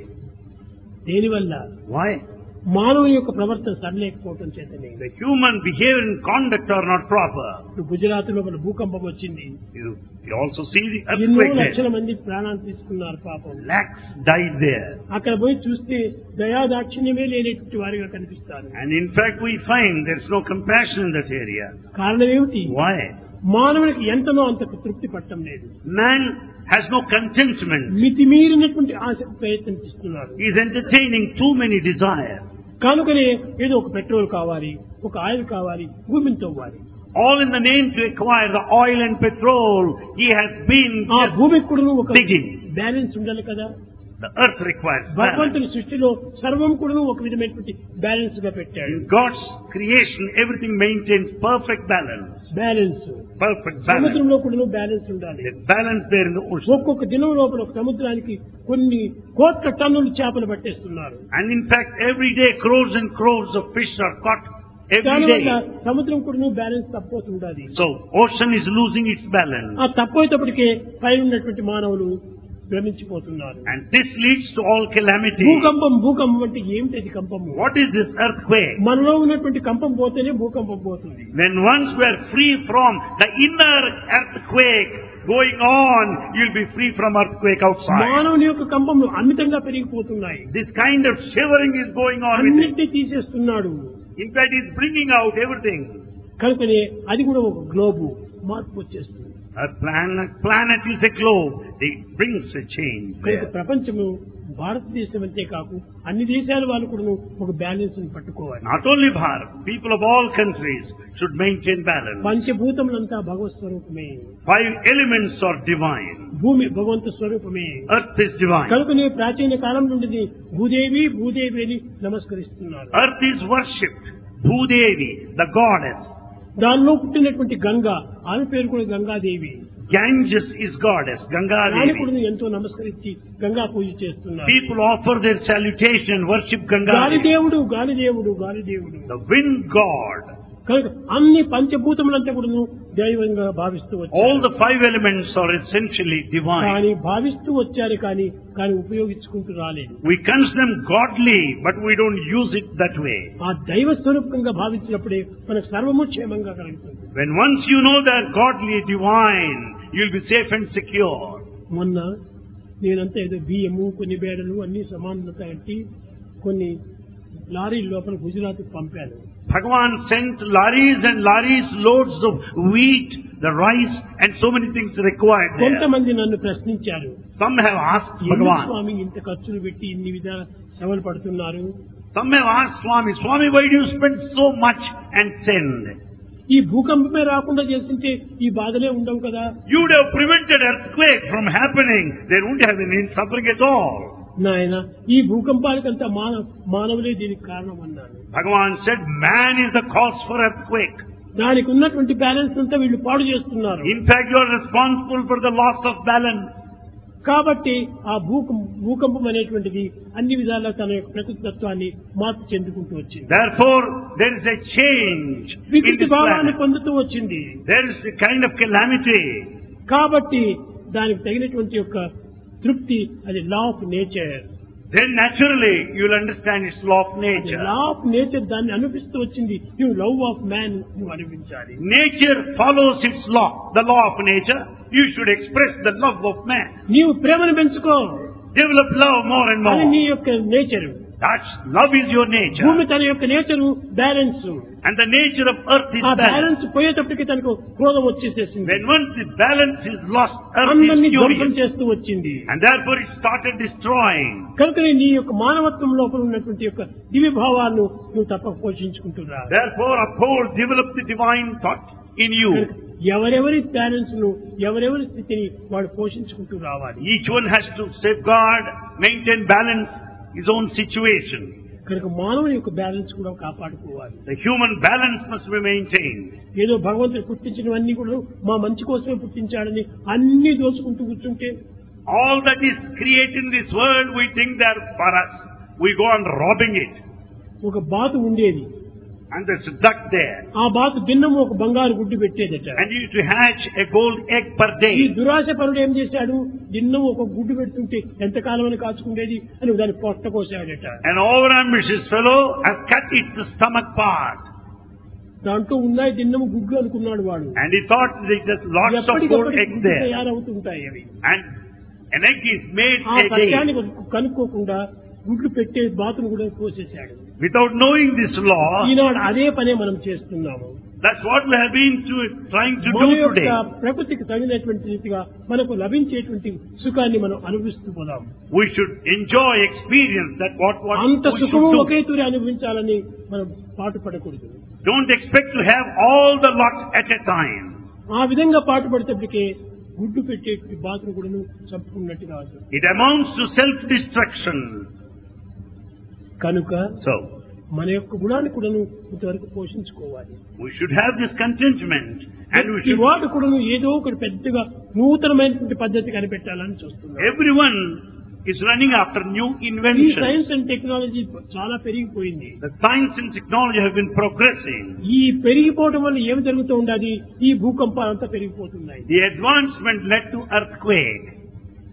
దేనివల్ల? Why? మానవుని యొక్క ప్రవర్తన సరిలేకపోవటం చేతనే. The human behavior and conduct are not proper. ఇప్పుడు గుజరాత్ లో మన భూకంపం వచ్చింది. You also see the ఎన్నో earthquake లక్షల there. మంది ప్రాణాలు తీసుకున్నారు పాపం. Lakhs died there. అక్కడ పోయి చూస్తే దయాదాక్షిణ్యమే లేనటువంటి వారిగా కనిపిస్తారు. And in fact we find there is no compassion in that area. కారణం ఏమిటి? Why? మానవునికి ఎంతనో అంత తృప్తి పట్టడం లేదు. Man has no contentment. మితిమీరినటువంటి ఆశకు ప్రయత్నిస్తున్నారు. He is entertaining too many desires. కనుకనే ఏదో ఒక పెట్రోల్ కావాలి, ఒక ఆయిల్ కావాలి, భూమిని తవ్వాలి. All in the name to acquire the oil and petrol. He has been ఆ just భూమికి కూడా ఒక digging. బ్యాలెన్స్ ఉండాలి కదా. The earth requires balance. భగవంతుని సృష్టిలో సర్వం కూడా ఒక విధమైనటువంటి బ్యాలెన్స్ గా పెట్టాడు. In God's creation, everything maintains perfect balance. Balance. Perfect balance. సముద్రంలో కూడా బ్యాలెన్స్ ఉండాలి. There's balance there in the ocean. ఒక్కొక్క దినం లోపల ఒక సముద్రానికి కొన్ని కోట్ల టన్నులు చేపలు పట్టేస్తున్నారు. And in fact, every day crores and crores of fish are caught every దానివల్ల day. సముద్రం కూడా బ్యాలెన్స్ తప్పవుతుండాలి. So, ocean is losing its balance. ఆ తప్పేటప్పటికే పైన ఉన్నటువంటి మానవులు భ్రమించిపోతున్నారు. And this leads to all calamity. భూకంపం అంటే ఏమిటి కంపము? What is this earthquake? మనలో ఉన్నటువంటి కంపం పోతేనే భూకంపం పోతుంది. When once we are free from the inner earthquake going on, you'll be free from earthquake outside. మానవుని యొక్క కంపములు అమితంగా పెరిగిపోతున్నాయి. This kind of shivering is going on with it. అన్నిటినీ తీసేస్తున్నాడు. In fact, he's bringing out everything. కనుకనే అది కూడా ఒక globe మార్పు వచ్చేస్తుంది. A planet is a globe. It brings a change కనుక there. ప్రపంచము భారతదేశం అంతే కాకు అన్ని దేశాల వాళ్ళు కూడా ఒక బ్యాలెన్స్ పట్టుకోవాలి. Not only Bharat, people of all countries should maintain balance. పంచభూతములంతా భగవత్ స్వరూపమే. 5 elements are divine. భూమి భగవంతు స్వరూపమే. Earth is divine. కనుకనే ప్రాచీన కాలం నుండి భూదేవి అని నమస్కరిస్తున్నారు. Earth is worshipped. Bhudevi, the goddess. దానిలో పుట్టినటువంటి గంగా, ఆమె పేరు కూడా Gangadevi. Ganges is goddess, Ganga దాన్ని కూడా Devi. ఎంతో నమస్కరించి గంగా పూజ చేస్తున్నారు. People offer their salutation, worship Ganga Devi. గాలిదేవుడు The wind god. కనుక అన్ని పంచభూతములంతా కూడా దైవంగా భావిస్తూ All వచ్చారు. the 5 elements are essentially divine. కానీ భావిస్తూ వచ్చారు కానీ ఉపయోగించుకుంటూ రాలేదు. We consider them godly, but we don't use it that way. ఆ దైవ స్వరూపంగా భావించినప్పుడే మనకు సర్వము క్షేమంగా కలుగుతుంది. When once you know they are godly, divine, you'll be safe and secure. మొన్న నేనంతా ఏదో బియ్యము కొన్ని బేడలు అన్ని సమానంగా కట్టి కొన్ని లారీల లోపల గుజరాత్ పంపాను. Bhagavan sent lorries and lorries loads of wheat, the rice and so many things required there. కొంతమంది నన్ను ప్రశ్నించారు. Some have asked ఎందుకు Bhagavan. స్వామి ఇంత ఖర్చులు పెట్టి ఇన్ని విధాల శ్రమలు పడుతున్నారు? Some have asked Swami, why do you spend so much and send? ఈ భూకంపమే రాకుండా చేస్తుంటే ఈ బాధలే ఉండవు కదా. You would have prevented earthquake from happening. There wouldn't have been any suffering at all. నాయన ఈ భూకంపాలకంతా మానవులే దీనికి కారణం అన్నాను. Bhagavan said, man is the cause for earthquake. దానికి ఉన్నటువంటి బ్యాలెన్స్ అంతా వీళ్ళు పాడు చేస్తున్నారు. In fact, you are responsible for the loss of balance. కాబట్టి ఆ భూకంపం అనేటువంటిది అన్ని విధాలా తన యొక్క ప్రకృతిత్వాన్ని మార్పు చెందుకుంటూ వచ్చింది. Therefore, there is a change in వికృతి this భావాన్ని planet. పొందుతూ వచ్చింది. There is a kind of calamity. కాబట్టి దానికి తగినటువంటి యొక్క తృప్తి అది law of nature. Then naturally, you will understand its law of nature. Law of nature దాన్ని అనుభవిస్తూ వచ్చింది. నువ్వు లవ్ ఆఫ్ మ్యాన్ నువ్వు అనుభవించాలి. Nature follows its law, the law of nature. You should express the love of man. నీవు ప్రేమను పెంచుకో. Develop love more and అది నీ more. యొక్క nature. That's love is your nature. భూమి తన యొక్క nature balance. And the nature of earth is ఆ balance. బ్యాలెన్స్ పోయేటప్పటికి తనకు క్రోధం వచ్చేసేసింది. When once the balance is lost, earth అందరినీ is ధ్వంసం furious. చేస్తూ వచ్చింది. And therefore it started destroying. కనుక నీ యొక్క మానవత్వం లోపల ఉన్నటువంటి యొక్క దివ్య భావాలను నువ్వు తప్పక పోషించుకుంటున్నా. Therefore uphold, develop the divine thought in you. ఎవరెవరి బ్యాలెన్స్ ను ఎవరెవరి స్థితిని వాడు పోషించుకుంటూ రావాలి. Each one has to safeguard, maintain balance, his own situation. కనుక మానవుని యొక్క బ్యాలెన్స్ కూడా కాపాడుకోవాలి. The human balance must be maintained. ఏదో భగవంతుడు పుట్టించినవన్నీ కూడా మా మంచి కోసమే పుట్టించాడని అన్ని దోచుకుంటూ కూర్చుంటే All that is created in this world, we think they are for us. We go on robbing it. ఒక బాతు ఉండేది. And there's a duck there. ఆ బాతు దిన్నము ఒక బంగారు గుడ్డు పెట్టేదట. And you used to hatch a gold egg per ఈ day. దురాశ పరుడు ఏం చేశాడు? దిన్నము ఒక గుడ్డు పెడుతుంటే ఎంతకాలం అని కాచుకుండేది అని దాన్ని పొట్ట కోసాడట. An overambitious fellow has cut its stomach part. దాంట్లో ఉన్నాయి దిన్నము గుడ్లు అనుకున్నాడు వాడు. And he thought there's lots of gold ఎప్పటికప్పుడు eggs గుడ్లు there. తయారవుతుంటాయి అవి. And an egg is made ఆ a సత్యాన్ని day. కనుక్కోకుండా గుడ్లు పెట్టే బాతును కూడా కోసేశాడు. Without knowing this law, ఈనాడు అదే పనే మనం చేస్తున్నాము. that's what we have been trying to మన do యొక్క today. ప్రకృతికి తగినటువంటి రీతిగా మనకు లభించేటువంటి సుఖాన్ని మనం అనుభవిస్తూ పోదాం. We should enjoy, experience that what అంత we సుఖము should do. ఒకే తూరి అనుభవించాలని మనం పాటుపడకూడదు. Don't expect to have all the lot at a time. ఆ విధంగా పాటుపడేటప్పటికే గుడ్డు పెట్టేటువంటి బాతును కూడా చంపుకున్నట్టు కాదు. It amounts to self-destruction. కనుక So, మన యొక్క గుణాన్ని కూడా ఇంతవరకు పోషించుకోవాలి. we should have this contentment and we ఈ should... వాడు కూడా ఏదో ఒకటి పెద్దగా నూతనమైనటువంటి పద్ధతి కనిపెట్టాలని చూస్తున్నారు. Everyone is running after new ఈ inventions. సైన్స్ అండ్ టెక్నాలజీ చాలా పెరిగిపోయింది. The science and technology have been progressing. ఈ పెరిగిపోవడం వల్ల ఏమి జరుగుతూ ఉండదు? ఈ భూకంపాలంతా పెరిగిపోతున్నాయి. The advancement led to earthquake.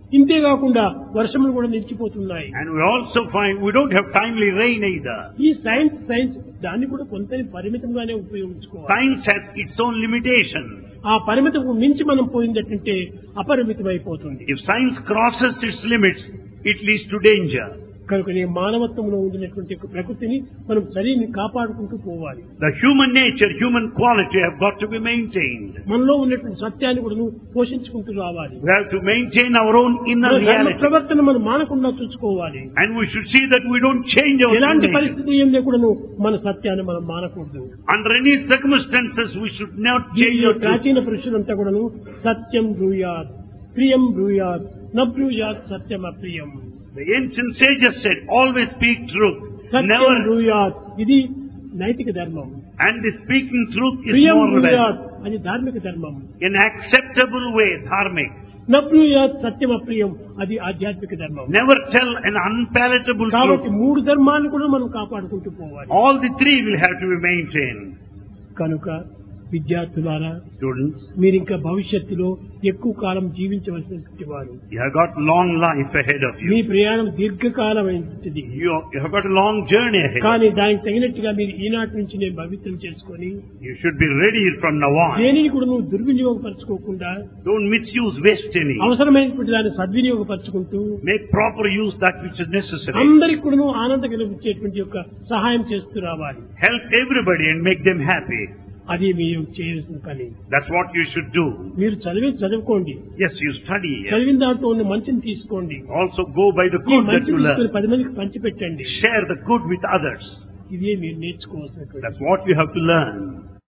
ఇంతేకాకుండా వర్షములు కూడా నిలిచిపోతున్నాయి. And we also find we don't have timely rain either. ఈ సైన్స్ దాన్ని కూడా కొంత పరిమితంగానే ఉపయోగించుకోవాలి. Science has its own limitation. ఆ పరిమితం మించి మనం పోయిందంటే అపరిమితమైపోతుంది. If science crosses its limits, it leads to danger. కనుక మానవత్వంలో ఉండినటువంటి ప్రకృతిని మనం సరిని కాపాడుకుంటూ పోవాలి. The human nature, human quality have got to be maintained. మనలో ఉన్నటువంటి సత్యాన్ని కూడా పోషించుకుంటూ రావాలి. We have to maintain our own inner reality. ప్రవర్తన మనం మానకుండా చూసుకోవాలి. And we should see that we don't change our ఎలాంటి పరిస్థితి ఏమి కూడా మన సత్యాన్ని మనం మానకూడదు. Under any circumstances, we should not change our ప్రాచీన పురుషులంతా కూడా సత్యం బ్రూయాత్, ప్రియం బ్రూయాత్, న బ్రూయాత్ సత్యం అప్రియం. The ancient sages said, always speak truth. Never bruyat. ఇది నైతిక ధర్మం. And the speaking truth is moral. moral. అది ధార్మిక ధర్మం. In acceptable way, dharmic. న బ్రూయాత్ సత్యం అప్రియం. అది ఆధ్యాత్మిక ధర్మం. Never tell an unpalatable truth. కాబట్టి మూడు ధర్మాలను కూడా మనం కాపాడుకుంటూ పోవాలి. All the three will have to be maintained. కనుక విద్యార్థులారా, students, మీరు ఇంకా భవిష్యత్తులో ఎక్కువ కాలం జీవించవలసినటువంటి వారు. You have got long life ahead of you. మీ ప్రయాణం దీర్ఘకాలమైనది. You have got a long journey ahead. కానీ దానికి తగినట్టుగా మీరు ఈనాటి నుంచి నేను పవిత్రం చేసుకొని, You should be ready from now on. దేనిని కూడా నువ్వు దుర్వినియోగపరచుకోకుండా, Don't misuse, waste any. అవసరమైనటువంటి దాన్ని సద్వినియోగపరచుకుంటూ, Make proper use that which is necessary. అందరికి కూడా నువ్వు ఆనందం కలిగించేటువంటి యొక్క సహాయం చేస్తూ రావాలి. Help everybody and make them happy. అది మీరు చేయాల్సిన పని. That's what you should do. మీరు చదువుకోండి. Yes, you study. చదివిన దాంట్లో ఉన్న మంచిని తీసుకోండి. Also go by the ఈ good that మంచిని you learn. తీసుకొని 10 మందికి పంచిపెట్టండి. Share the good with others. ఇదే మీరు నేర్చుకోవాల్సినటువంటి. That's what you have to learn.